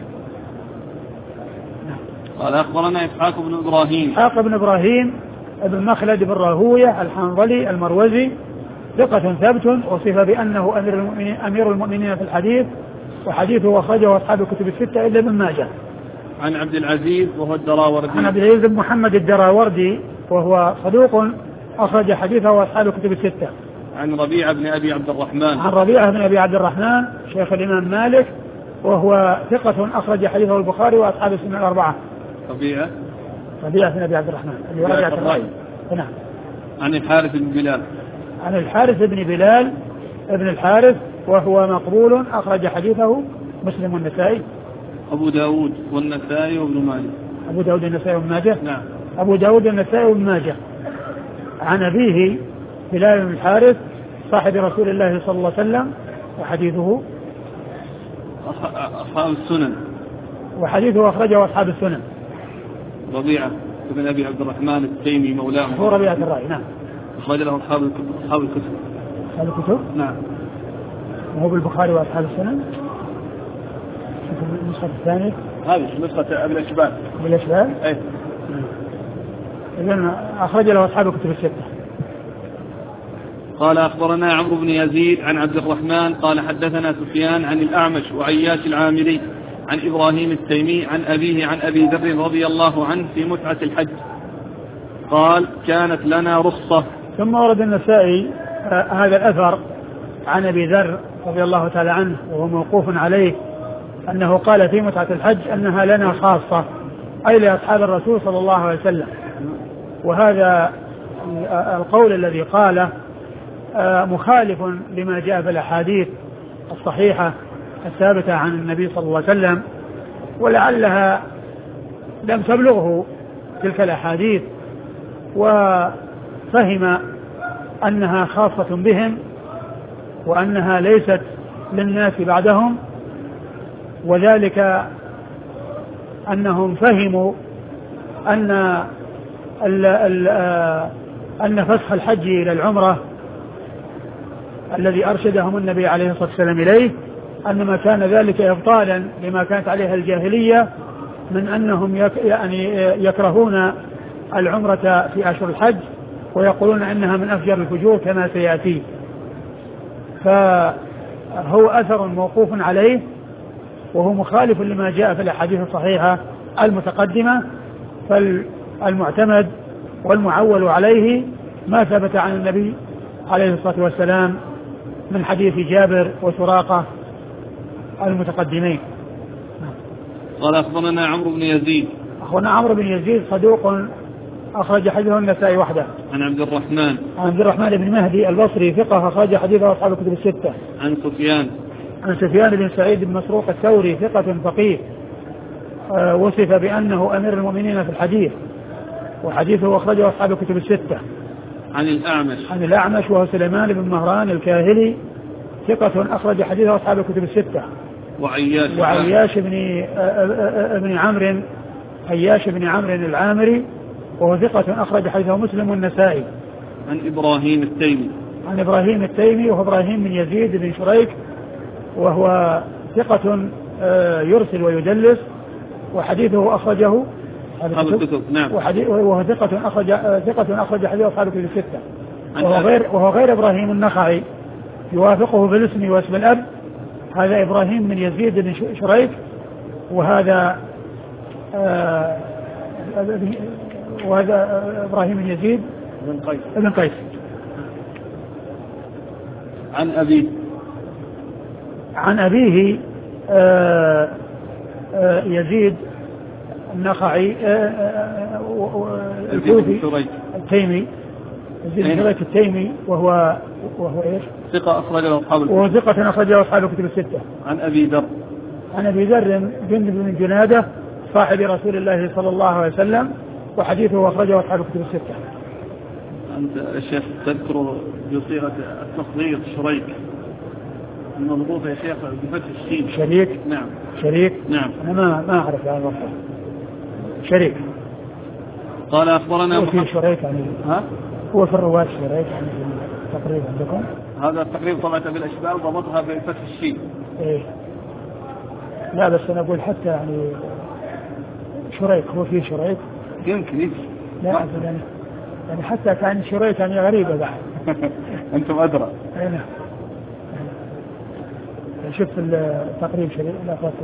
قال أخبرنا إسحاق بن إبراهيم إسحاق بن إبراهيم ابن مخلد بن راهوية الحنظلي المروزي ثقة ثبت وصف بأنه أمير المؤمنين, أمير المؤمنين في الحديث، وحديثه أخرجه أصحاب الكتب الستة إلا ابن ماجه. عن عبد العزيز وهو الدراوردي عن عبد العزيز بن محمد الدراوردي وهو صدوق أخرج حديثه أصحاب الكتب الستة. عن ربيعة بن أبي عبد الرحمن عن ربيعة بن أبي عبد الرحمن شيخ الإمام مالك وهو ثقة أخرج حديثه البخاري وأصحاب السنة الأربعة. ربيعة ربيعة بن أبي عبد الرحمن اللي ربيعة الرأي. نعم. عن الحارث بن بلال. عن الحارث بن بلال ابن الحارث وهو مقبول أخرج حديثه مسلم والنسائي. أبو داود والنسائي وابن ماجه. أبو داود والنسائي وابن ماجه. نعم. أبو داود والنسائي وابن ماجه. عن أبيه بلال بن الحارث صاحب رسول الله صلى الله عليه وسلم وحديثه أصحاب السنن. وحديثه أخرجه أصحاب السنن. ربيعة بن أبي عبد الرحمن التيمي مولاه. هو ربيعة الرأي. نعم. أخرج له أصحاب أصحاب الكتب. أصحاب الكتب. نعم. وهو بالبخاري وأصحاب السنن. النسخة الثانية. هذه نسخة أبي الأشبال. أبي الأشبال. أي. إذن أخرج له أصحاب الكتب الستة. قال أخبرنا عمرو بن يزيد عن عبد الرحمن قال حدثنا سفيان عن الأعمش وعياش العامري عن إبراهيم التيمي عن أبيه عن أبي ذر رضي الله عنه في متعة الحج قال كانت لنا رخصة. ثم ورد النسائي هذا الأثر عن أبي ذر رضي الله تعالى عنه وهو موقوف عليه أنه قال في متعة الحج أنها لنا خاصة أي لأصحاب الرسول صلى الله عليه وسلم. وهذا القول الذي قاله مخالف لما جاء في الأحاديث الصحيحة الثابتة عن النبي صلى الله عليه وسلم ولعلها لم تبلغه تلك الأحاديث وفهم أنها خاصة بهم وأنها ليست للناس بعدهم وذلك أنهم فهموا أن ال ال أن فسخ الحج إلى العمرة الذي أرشدهم النبي عليه الصلاة والسلام إليه أنما كان ذلك إبطالا لما كانت عليها الجاهلية من أنهم يك يعني يكرهون العمرة في أشهر الحج ويقولون أنها من أفجر الفجور كما سيأتي. فهو أثر موقوف عليه وهو مخالف لما جاء في الأحاديث الصحيحة المتقدمة. فالمعتمد والمعول عليه ما ثبت عن النبي عليه الصلاة والسلام من حديث جابر وسراقة المتقدمين. قال أخبرنا عمرو بن يزيد. أخبرنا عمرو بن يزيد صدوق أخرج حديثه النسائي وحده. عن عبد الرحمن. عن عبد الرحمن بن مهدي البصري ثقة أخرج حديثه أصحاب الكتب الستة. عن سفيان. عن سفيان بن سعيد بن مسروق الثوري ثقة فقيه أه وصف بأنه أمير المؤمنين في الحديث وحديثه أخرجه أصحاب الكتب الستة. عن الأعمش. عن الأعمش وهو سليمان بن مهران الكاهلي ثقة أخرج حديثه أصحاب الكتب الستة. وعياش. وعياش بن ابن عمرو عياش بن عمرو العامري وهو ثقة أخرج حديثه مسلم والنسائي. عن إبراهيم التيمي. عن إبراهيم التيمي وهو إبراهيم بن يزيد بن شريك وهو ثقة يرسل ويدلس وحديثه أخرجه أصحاب الكتب. نعم. وهو ثقة أخرج ثقة أخرج حديث أصحاب الكتب الستة. وهو غير وهو غير إبراهيم النخعي يوافقه في الاسم واسم الأب. هذا إبراهيم بن يزيد بن شريك وهذا آه وهذا إبراهيم بن يزيد بن قيس. بن قيس. عن أبيه. عن أبيه آه آه يزيد النخعي الكوفي التيمي يزيد بن شريك التيمي وهو وهو ايش؟ ثقة أخرج له أصحاب الكتب. وهو ثقة أخرج له أصحاب الكتب الستة. عن أبي ذر. عن أبي ذر جندب بن جنادة صاحب رسول الله صلى الله عليه وسلم وحديثه أخرجه أصحاب الكتب الستة. أنت يا شيخ تذكر بصيغة التصغير شريك المضبوط يا شيخ بفتح الشين. شريك. نعم. شريك. نعم. أنا ما ما أعرف هذا الوصف. شريك. قال أخبرنا محمد. شريك يعني. ها؟ هو في الرواة شريك يعني تقريبا عندكم. هذا التقريب طبعا بالأشبال ضبطها بفتح الشين. إيه. لا بس أنا أقول حتى يعني شريك هو فيه شريك. يمكن يمكن. لا أقول يعني يعني حتى كان شريك يعني غريبة بعد. أنتم أدرى. أي نعم. شوف التقريب شريك لا فات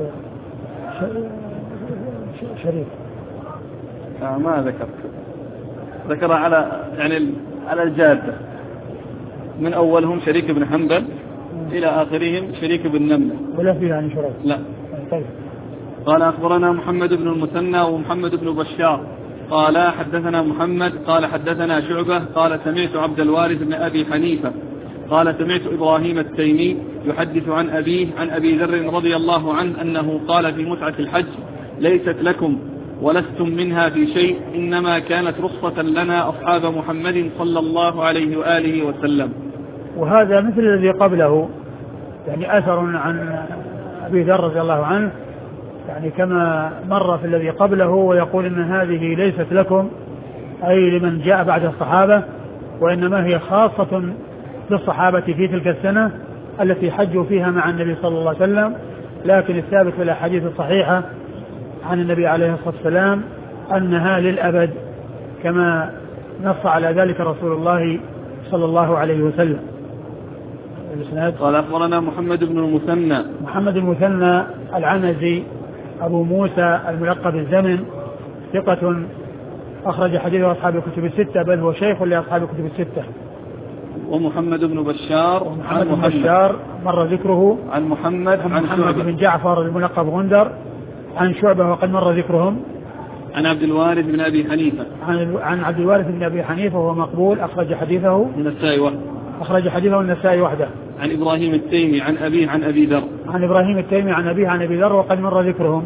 شريك. آه ما ذكرت. ذكرها على يعني على الجادة من أولهم شريك بن حنبل إلى آخرهم شريك بن نملة. ولا فيه يعني شريك. لا. طيب. قال أخبرنا محمد بن المثنى ومحمد بن بشار قال حدثنا محمد قال حدثنا شعبة قال سمعت عبد الوارث بن أبي حنيفة قال سمعت إبراهيم التيمي يحدث عن أبيه عن أبي ذر رضي الله عنه أنه قال في متعة الحج ليست لكم ولستم منها في شيء إنما كانت رخصة لنا أصحاب محمد صلى الله عليه وآله وسلم. وهذا مثل الذي قبله، يعني أثر عن أبي ذر رضي الله عنه يعني كما مر في الذي قبله، ويقول إن هذه ليست لكم أي لمن جاء بعد الصحابة، وإنما هي خاصة بالصحابة في تلك السنة التي حجوا فيها مع النبي صلى الله عليه وسلم. لكن الثابت في الأحاديث الصحيحة عن النبي عليه الصلاة والسلام أنها للأبد كما نص على ذلك رسول الله صلى الله عليه وسلم. قال أخبرنا محمد بن المثنى محمد المثنى العنزي أبو موسى الملقب الزمن ثقة أخرج حديثه أصحاب الكتب الستة، بل هو شيخ لأصحاب الكتب الستة. ومحمد بن بشار ومحمد بن بشار مر ذكره عن محمد عن محمد بن جعفر الملقب غندر عن شعبة وقد مر ذكرهم عن عبد الوارث بن أبي حنيفة عن, عن عبد الوارث بن أبي حنيفة وهو مقبول أخرج حديثه النسائي وحده أخرج حديثه النسائي وحده. عن إبراهيم التيمي عن أبيه عن أبي ذر عن إبراهيم التيمي عن أبيه عن أبي ذر وقد مر ذكرهم.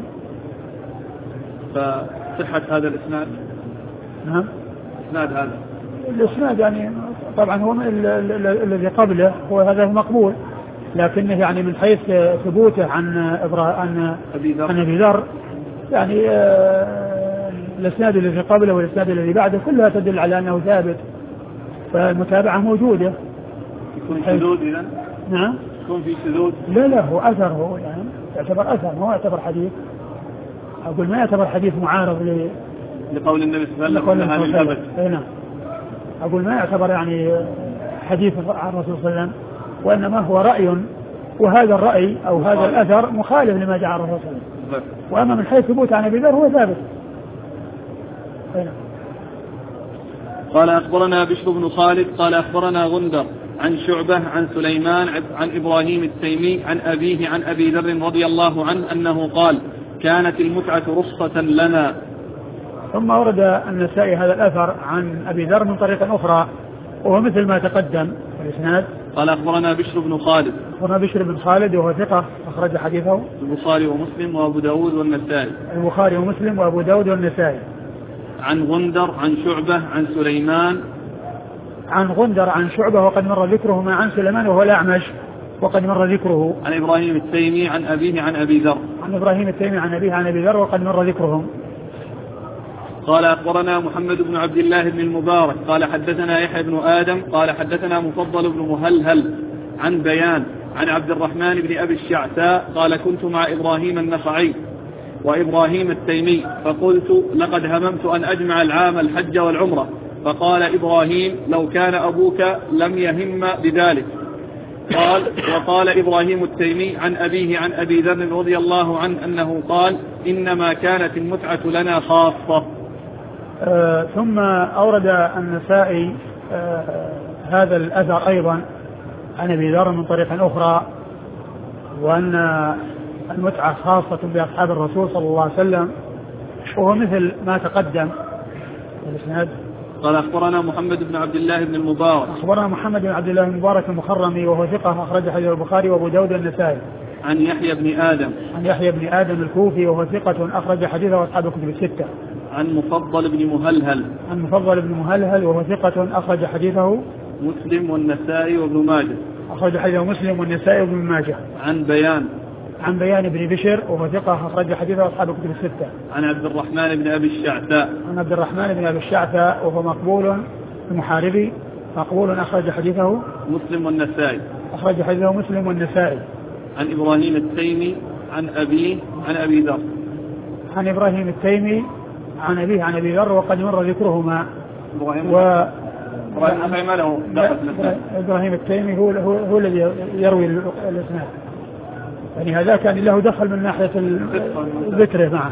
فصحة هذا الإسناد؟ نعم إسناد هذا الإسناد يعني طبعا هو الذي قبله هو هذا مقبول، لكنه يعني من حيث ثبوته عن عن عن أبي ذر يعني الإسناد الذي قبله والإسناد الذي بعده كلها تدل على أنه ثابت، فالمتابعة موجودة. يكون شذوذ إذن؟ نعم يكون في شذوذ؟ لا لا هو أثر، هو يعني يعتبر أثر، هو يعتبر حديث. أقول ما يعتبر حديث معارض ل... لقول النبي صلى الله عليه وسلم للأبد. نعم أقول ما يعتبر يعني حديث عن الرسول صلى الله عليه وسلم، وإنما هو رأي، وهذا الرأي أو هذا الأثر مخالف لما جاء عن الرسول صلى الله عليه وسلم. وأما من حيث ثبوت عن أبي ذر هو ثابت. قال أخبرنا بشر بن خالد قال أخبرنا غندر عن شعبة عن سليمان عن إبراهيم التيمي عن أبيه عن أبي ذر رضي الله عنه أنه قال كانت المتعة رخصة لنا. ثم ورد النسائي هذا الأثر عن أبي ذر من طريق أخرى وهو مثل ما تقدم في الإسناد. قال أخبرنا بشر بن خالد أخبرنا بشر بن خالد وهو ثقة أخرج حديثه البخاري ومسلم وأبو داود والنسائي. البخاري ومسلم وأبو داود والنسائي. عن غندر عن شعبة عن سليمان عن غندر عن شعبة وقد مر ذكرهما عن سليمان وهو الأعمش وقد مر ذكره. عن إبراهيم التيمي عن أبيه عن أبي ذر عن إبراهيم التيمي عن أبيه عن أبي ذر وقد مر ذكرهم. قال أخبرنا محمد بن عبد الله بن المبارك قال حدثنا يحيى بن آدم قال حدثنا مفضل بن مهلهل عن بيان عن عبد الرحمن بن أبي الشعثاء قال كنت مع إبراهيم النخعي وإبراهيم التيمي فقلت لقد هممت أن أجمع العام الحج والعمرة، فقال إبراهيم لو كان أبوك لم يهم بذلك. قال وقال إبراهيم التيمي عن أبيه عن أبي ذر رضي الله عنه أنه قال إنما كانت المتعة لنا خاصة. آه ثم أورد النسائي آه هذا الأثر أيضا عن أبي ذر من طريق أخرى، وأن المتعة خاصة بأصحاب الرسول صلى الله عليه وسلم، وهو مثل ما تقدم الإسناد. قال أخبرنا محمد بن عبد الله بن المبارك أخبرنا محمد بن عبد الله بن المبارك المخرمي وهو ثقة أخرج حديث البخاري وأبو داود والنسائي. عن يحيى بن آدم عن يحيى بن آدم الكوفي وهو ثقة أخرج حديثه أصحاب الكتب الستة. عن مفضل بن مهلهل عن مفضل بن مهلهل وهو ثقة أخرج حديثه مسلم والنسائي وابن ماجه أخرج حديثه مسلم والنسائي وابن ماجه. عن بيان عن بيان بن بشر وهو ثقة أخرج حديثه أصحاب الكتب الستة. عن عبد الرحمن بن أبي الشعثاء عن عبد الرحمن بن أبي الشعثاء وهو مقبول المحاربي مقبول أخرج حديثه مسلم والنسائي أخرج حديثه مسلم والنسائي. عن إبراهيم التيمي عن أبيه عن أبي ذر عن إبراهيم التيمي عن أبيه عن أبي ذر وقد مر ذكرهما. إبراهيم و... إبراهيم له إبراهيم التيمي هو هو, هو الذي يروي الإسناد، يعني هذا كان له دخل من ناحية ذكره معه.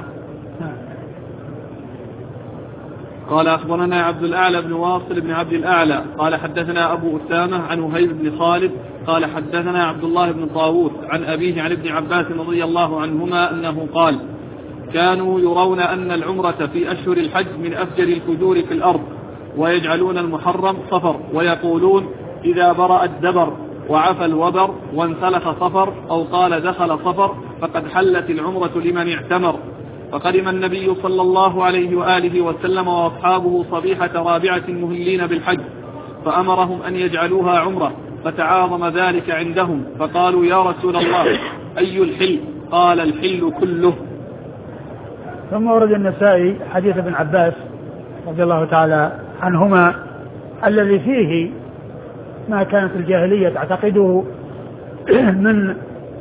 قال أخبرنا عبد الأعلى بن واصل بن عبد الأعلى قال حدثنا أبو أسامة عن وهيب بن خالد قال حدثنا عبد الله بن طاووس عن أبيه عن ابن عباس رضي الله عنهما أنه قال كانوا يرون أن العمرة في أشهر الحج من أفجر الفجور في الأرض ويجعلون المحرم صفر، ويقولون إذا برأ الدبر وعفى الوبر وانسلخ صفر أو قال دخل صفر فقد حلت العمرة لمن اعتمر. فقدم النبي صلى الله عليه وآله وسلم وأصحابه صبيحة رابعة مهلين بالحج فأمرهم أن يجعلوها عمرة، فتعاظم ذلك عندهم فقالوا يا رسول الله أي الحل؟ قال الحل كله. ثم ورد النسائي حديث ابن عباس رضي الله تعالى عنهما الذي فيه ما كانت الجاهلية تعتقده من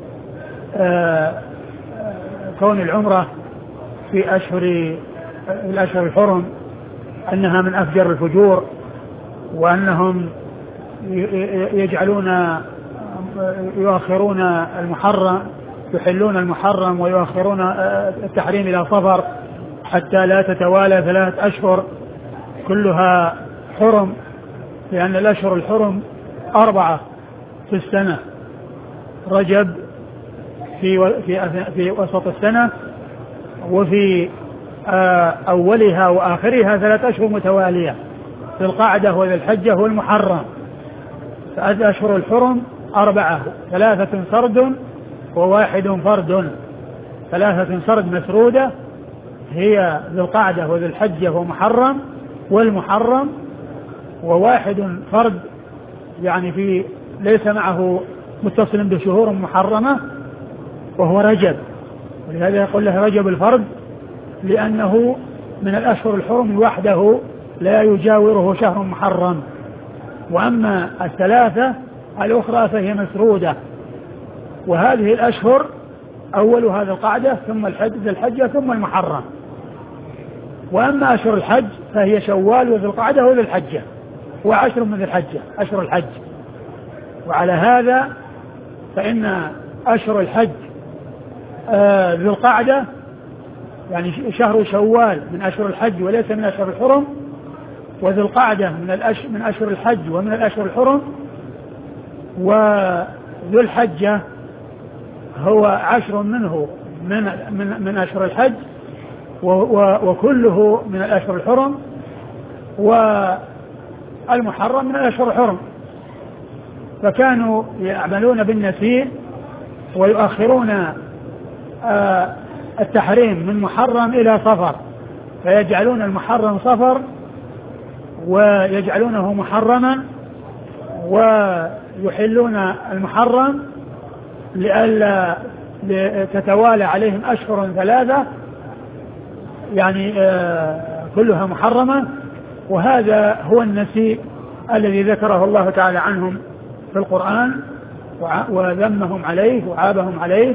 كون العمرة في أشهر الأشهر الحرم أنها من أفجر الفجور، وأنهم يجعلون يؤخرون المحرم يحلون المحرم ويؤخرون التحريم إلى صفر حتى لا تتوالى ثلاث أشهر كلها حرم، لأن الأشهر الحرم أربعة في السنة: رجب في في في وسط السنة، وفي أولها وآخرها ثلاث أشهر متوالية: ذي القعدة وذي الحجة والمحرم. فأشهر الحرم أربعة: ثلاثة سرد وواحد فرد. ثلاثة سرد مسرودة هي ذي القعدة وذي الحجة ومحرم والمحرم، وواحد فرد يعني في ليس معه متصل بشهور محرمة وهو رجب، ولهذا يقول له رجب الفرد لأنه من الأشهر الحرم وحده لا يجاوره شهر محرم. وأما الثلاثة الأخرى فهي مسرودة، وهذه الأشهر أول هذا القعدة ثم الحج ذي الحجة ثم المحرم. وأما أشهر الحج فهي شوال وذي القعدة وذي الحجة وعشر من ذي الحجة أشهر الحج. وعلى هذا فإن أشهر الحج آه ذي القعدة يعني شهر شوال من أشهر الحج وليس من أشهر الحرم، وذي القعدة من الأش من أشهر الحج ومن الأشهر الحرم، وذو الحجة هو عشر منه من من من أشهر الحج وكله من الأشهر الحرم، والمحرم من الأشهر الحرم. فكانوا يعملون بالنسيء ويؤخرون التحريم من محرم إلى صفر، فيجعلون المحرم صفر ويجعلونه محرما ويحلون المحرم لئلا تتوالى عليهم أشهر ثلاثة يعني كلها محرمة. وهذا هو النسيء الذي ذكره الله تعالى عنهم في القرآن وذمهم عليه وعابهم عليه.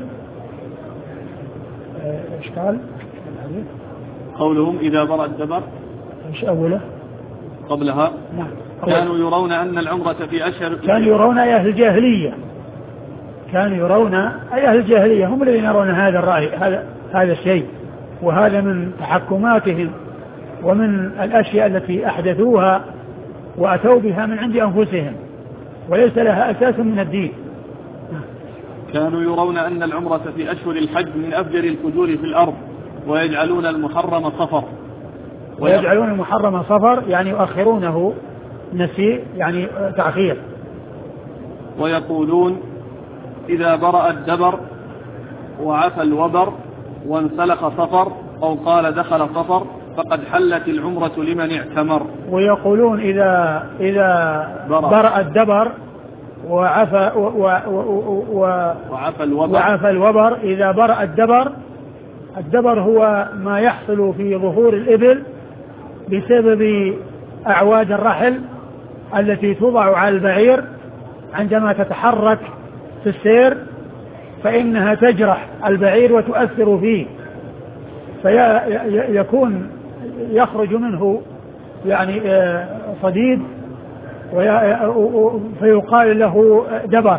ايش قال؟ قولهم إذا برأ الدبر ايش أوله؟ قبلها نعم. كانوا يرون أن العمرة في أشهر كانوا يرون أي أهل الجاهلية كانوا يرون أي أهل الجاهلية هم الذين يرون هذا الرأي هذا هذا الشيء، وهذا من تحكماتهم ومن الأشياء التي أحدثوها وأتوا بها من عند أنفسهم وليس لها أساس من الدين. كانوا يرون أن العمرة في أشهر الحج من أفجر الفجور في الأرض ويجعلون المحرم صفر ويجعلون المحرم صفر يعني يؤخرونه نسيء يعني تأخير. ويقولون إذا برأ الدبر وعفى الوبر وانسلخ صفر أو قال دخل صفر فقد حلت العمرة لمن اعتمر. ويقولون إذا إذا برأ, برأ الدبر وعفى و و و وعفى الوبر وعفى الوبر إذا برأ الدبر. الدبر هو ما يحصل في ظهور الإبل بسبب أعواد الرحل التي توضع على البعير عندما تتحرك في السير، فإنها تجرح البعير وتؤثر فيه فيكون يخرج منه يعني صديد فيقال له دبر.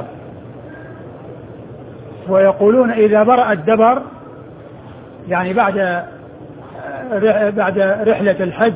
ويقولون إذا برأ الدبر يعني بعد بعد رحلة الحج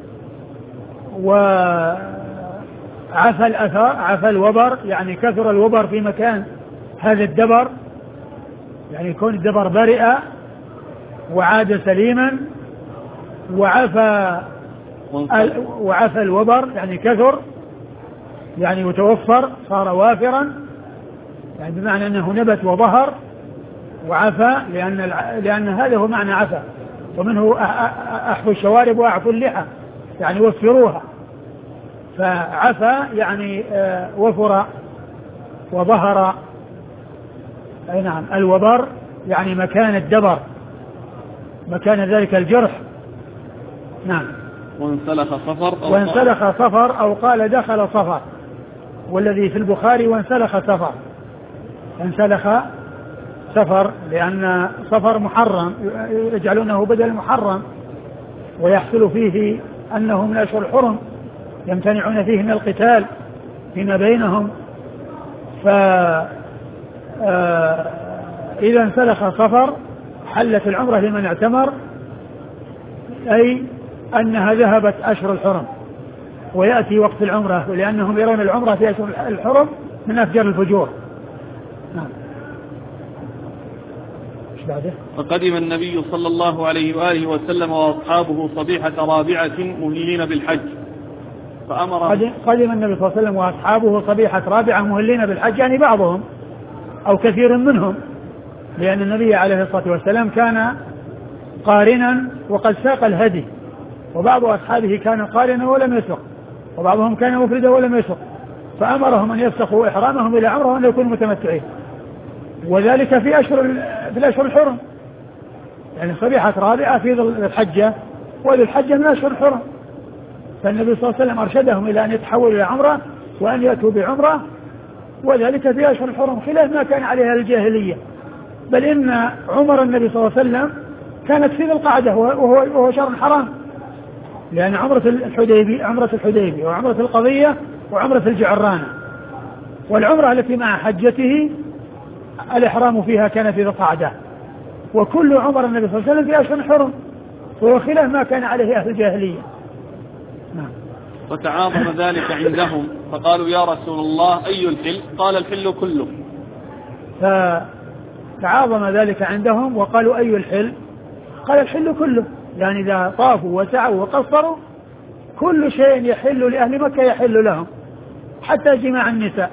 وعفى الأثر عفى الوبر يعني كثر الوبر في مكان هذا الدبر، يعني يكون الدبر برئ وعاد سليما وعفى وعفى الوبر يعني كثر يعني يتوفر صار وافرا يعني بمعنى أنه نبت وظهر وعفى لأن, لأن هذا هو معنى عفى ومنه أحفوا الشوارب وأعفوا اللحى يعني وفروها فعفى يعني وفر وظهر أي نعم الوبر يعني مكان الدبر مكان ذلك الجرح نعم وانسلخ صفر أو وانسلخ صفر أو قال دخل صفر والذي في البخاري وانسلخ صفر انسلخ سفر لأن صفر محرم يجعلونه بدل محرم ويحصل فيه أنه من أشهر الحرم يمتنعون فيه من القتال فيما بينهم فإذا انسلخ صفر حلت العمرة لمن اعتمر أي أنها ذهبت أشهر الحرم ويأتي وقت العمرة لأنهم يرون العمرة في أشهر الحرم من أفجر الفجور نعم. فقدم النبي صلى الله عليه وآله وسلم وأصحابه صبيحة رابعة مهلين بالحج فأمر قدم النبي صلى الله عليه وسلم وأصحابه صبيحة رابعة مهلين بالحج يعني بعضهم أو كثير منهم لأن النبي عليه الصلاة والسلام كان قارنا وقد ساق الهدي وبعض أصحابه كان قارنا ولم يسق وبعضهم كان مفردا ولم يسق فأمرهم أن يفسخوا إحرامهم إلى عمره وأن يكونوا متمتعين وذلك في أشهر في الأشهر الحرم يعني صبيحة رابعة في ظل الحجة وذي الحجة من أشهر الحرم فالنبي صلى الله عليه وسلم أرشدهم إلى أن يتحولوا إلى عمرة وأن يأتوا بعمرة وذلك في أشهر الحرم خلاف ما كان عليها الجاهلية بل إن عمر النبي صلى الله عليه وسلم كانت في ذي القعدة وهو, وهو شهر حرام لأن عمرة الحديبية عمرة الحديبية وعمرة القضية وعمرة الجعرانة والعمرة التي مع حجته الإحرام فيها كان في ذي القعدة وكل عمر النبي صلى الله عليه وسلم في أشهر الحرم وهو خلاف ما كان عليه أهل الجاهلية نعم. وتعاظم ذلك عندهم فقالوا يا رسول الله أي الحل قال الحل كله فتعاظم ذلك عندهم وقالوا أي الحل قال الحل كله يعني إذا طافوا وسعوا وقصروا كل شيء يحل لأهل مكة يحل لهم حتى جماع النساء.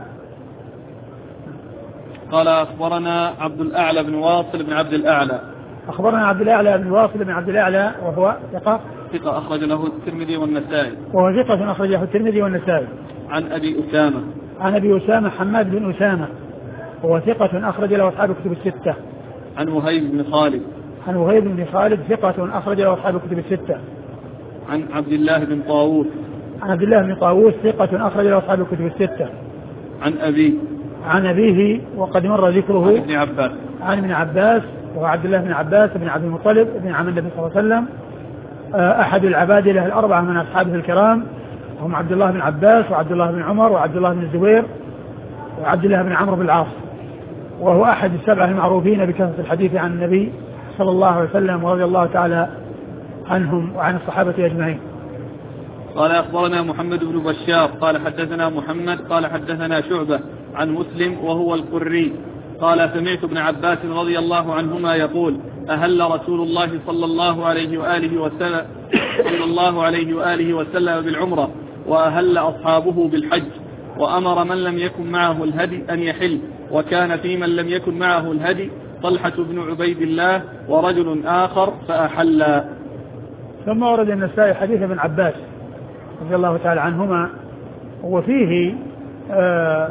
قال أخبرنا عبد الأعلى بن واصل بن عبد الأعلى أخبرنا عبد الأعلى بن واصل بن عبد الأعلى وهو ثقة ثقة أخرج له الترمذي والنسائي وهو ثقة أخرج له الترمذي والنسائي عن أبي أسامة عن أبي أسامة حماد بن أسامة وهو ثقة أخرج له أصحاب الكتب الستة عن وهيب بن خالد عن وهيب بن خالد ثقة أخرج له أصحاب الكتب الستة عن عبد الله بن طاووس عن عبد الله بن طاووس ثقة أخرج له أصحاب الكتب الستة عن أبي عن أبيه وقد مر ذكره عن ابن عباس عن ابن عباس وهو عبد الله بن عباس بن عبد المطلب بن عم النبي صلى الله عليه وسلم أحد العبادلة الأربعة من أصحابه الكرام هم عبد الله بن عباس وعبد الله بن عمر وعبد الله بن الزبير وعبد الله بن عمرو بن العاص وهو أحد السبعة المعروفين بكثرة الحديث عن النبي صلى الله عليه وسلم ورضي الله تعالى عنهم وعن الصحابة أجمعين. قال أخبرنا محمد بن بشار قال حدثنا محمد قال حدثنا شعبة عن مسلم وهو القري قال سمعت ابن عباس رضي الله عنهما يقول أهل رسول الله صلى الله عليه وآله وسلم صلى الله عليه وآله وسلم بالعمرة وأهل أصحابه بالحج وأمر من لم يكن معه الهدي أن يحل وكان في من لم يكن معه الهدي طلحة بن عبيد الله ورجل آخر فأحل. ثم ورد النسائي حديث ابن عباس رضي الله تعالى عنهما وفيه آه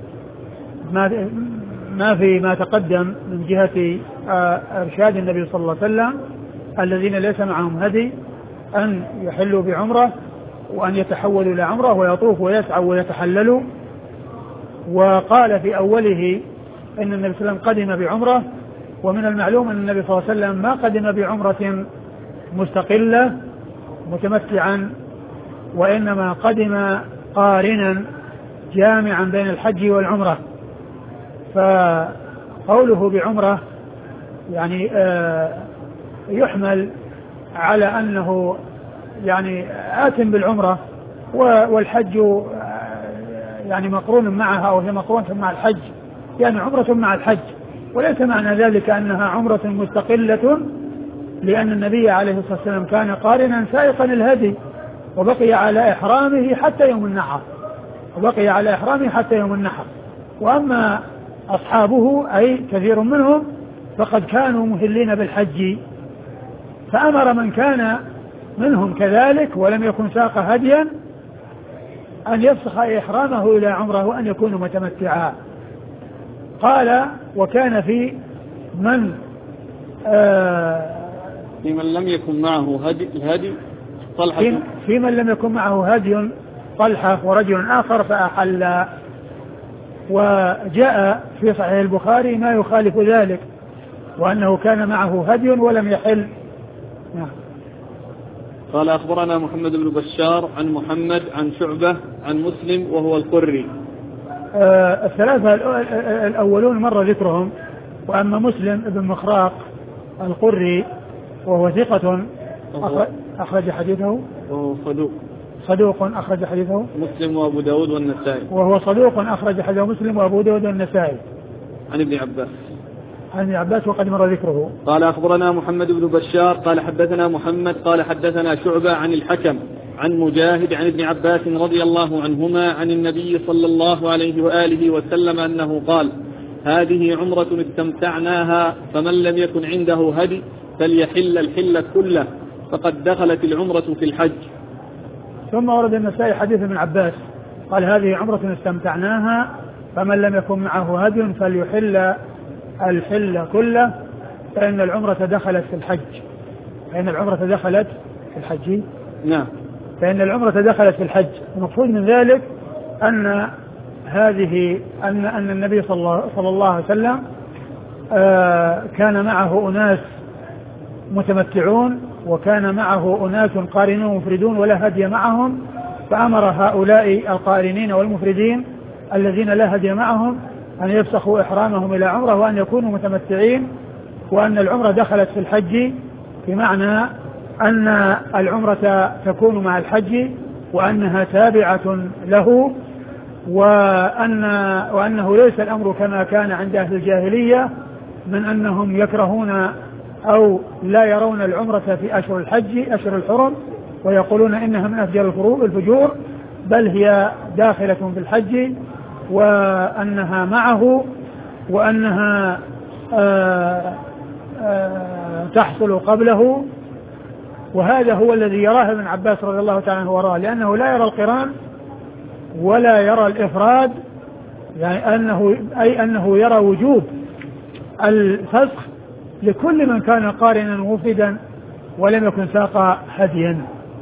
ما ما في ما تقدم من جهة آه إرشاد النبي صلى الله عليه وسلم الذين ليس معهم هدي أن يحلوا بعمرة وأن يتحولوا إلى عمرة ويطوفوا ويسعوا ويتحللوا. وقال في أوله إن النبي صلى الله عليه وسلم قدم بعمرة ومن المعلوم أن النبي صلى الله عليه وسلم ما قدم بعمرة مستقلة متمتعا وإنما قدم قارنا جامعا بين الحج والعمرة. فقوله بعمرة يعني آه يحمل على أنه يعني آتم بالعمرة والحج يعني مقرون معها أو هي مقرونة مع الحج يعني عمرة مع الحج وليس معنى ذلك أنها عمرة مستقلة لأن النبي عليه الصلاة والسلام كان قارنا سائقا الهدي وبقي على إحرامه حتى يوم النحر وبقي على إحرامه حتى يوم النحر. وأما أصحابه أي كثير منهم فقد كانوا مهلين بالحج، فأمر من كان منهم كذلك ولم يكن ساق هديا أن يفسخ إحرامه إلى عمره وأن يكون متمتعا. قال وكان في من آه في من لم يكن معه هدي الهدي طلحة في, في من لم يكن معه هدي طلحة ورجل آخر فأحل. وجاء في صحيح البخاري ما يخالف ذلك وأنه كان معه هدي ولم يحل. نعم. قال أخبرنا محمد بن بشار عن محمد عن شعبة عن مسلم وهو القري. آه الثلاثة الأولون مر ذكرهم، وأما مسلم بن مخراق القري وهو ثقة أخرج حديثه وهو صدوق صدوق أخرج حديثه مسلم وأبو داود والنسائي وهو صدوق أخرج حديثه مسلم وأبو داود والنسائي عن ابن عباس عن ابن عباس وقد مر ذكره. قال أخبرنا محمد بن بشار قال حدثنا محمد قال حدثنا شعبة عن الحكم عن مجاهد عن ابن عباس رضي الله عنهما عن النبي صلى الله عليه وآله وسلم أنه قال: هذه عمرة استمتعناها فمن لم يكن عنده هدي فليحل الحل كله فقد دخلت العمرة في الحج. ثم ورد النسائي حديث ابن عباس قال: هذه عمرة استمتعناها فمن لم يكن معه هدي فليحل الحل كله فإن العمرة دخلت في الحج. فإن العمرة دخلت في الحج نعم فإن العمرة دخلت في الحج. المقصود من ذلك أن هذه أن أن النبي صلى الله, صلى الله عليه وسلم آه كان معه أناس متمتعون وكان معه أناس قارنون مفردون ولا هدي معهم، فأمر هؤلاء القارنين والمفردين الذين لا هدي معهم أن يفسخوا إحرامهم إلى عمرة وأن يكونوا متمتعين، وأن العمرة دخلت في الحج بمعنى أن العمرة تكون مع الحج وأنها تابعة له، وأن وأنه ليس الأمر كما كان عند أهل الجاهلية من أنهم يكرهون أو لا يرون العمرة في أشهر الحج أشهر الحرم ويقولون إنها من أفجر الفجور، بل هي داخلة في الحج وأنها معه وأنها آآ آآ تحصل قبله. وهذا هو الذي يراه ابن عباس رضي الله تعالى عنه وراه، لأنه لا يرى القران ولا يرى الإفراد، يعني أنه أي أنه يرى وجوب الفسخ لكل من كان قارنا مفردا ولم يكن ساق هديا.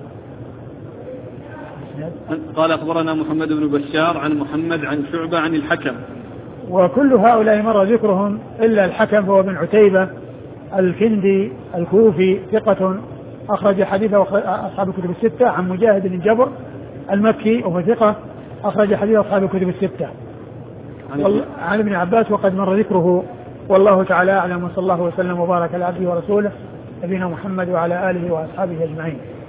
قال أخبرنا محمد بن بشار عن محمد عن شعبة عن الحكم. وكل هؤلاء مر ذكرهم إلا الحكم هو بن عتيبة الكندي الكوفي ثقة أخرج حديثه أصحاب الكتب الستة، عن مجاهد بن جبر المكي وهو ثقة أخرج حديث أصحاب الكتب الستة عن ابن عباس وقد مر ذكره. والله تعالى أعلم، وصلى الله وسلم وبارك على عبده ورسوله نبينا محمد وعلى آله وأصحابه أجمعين.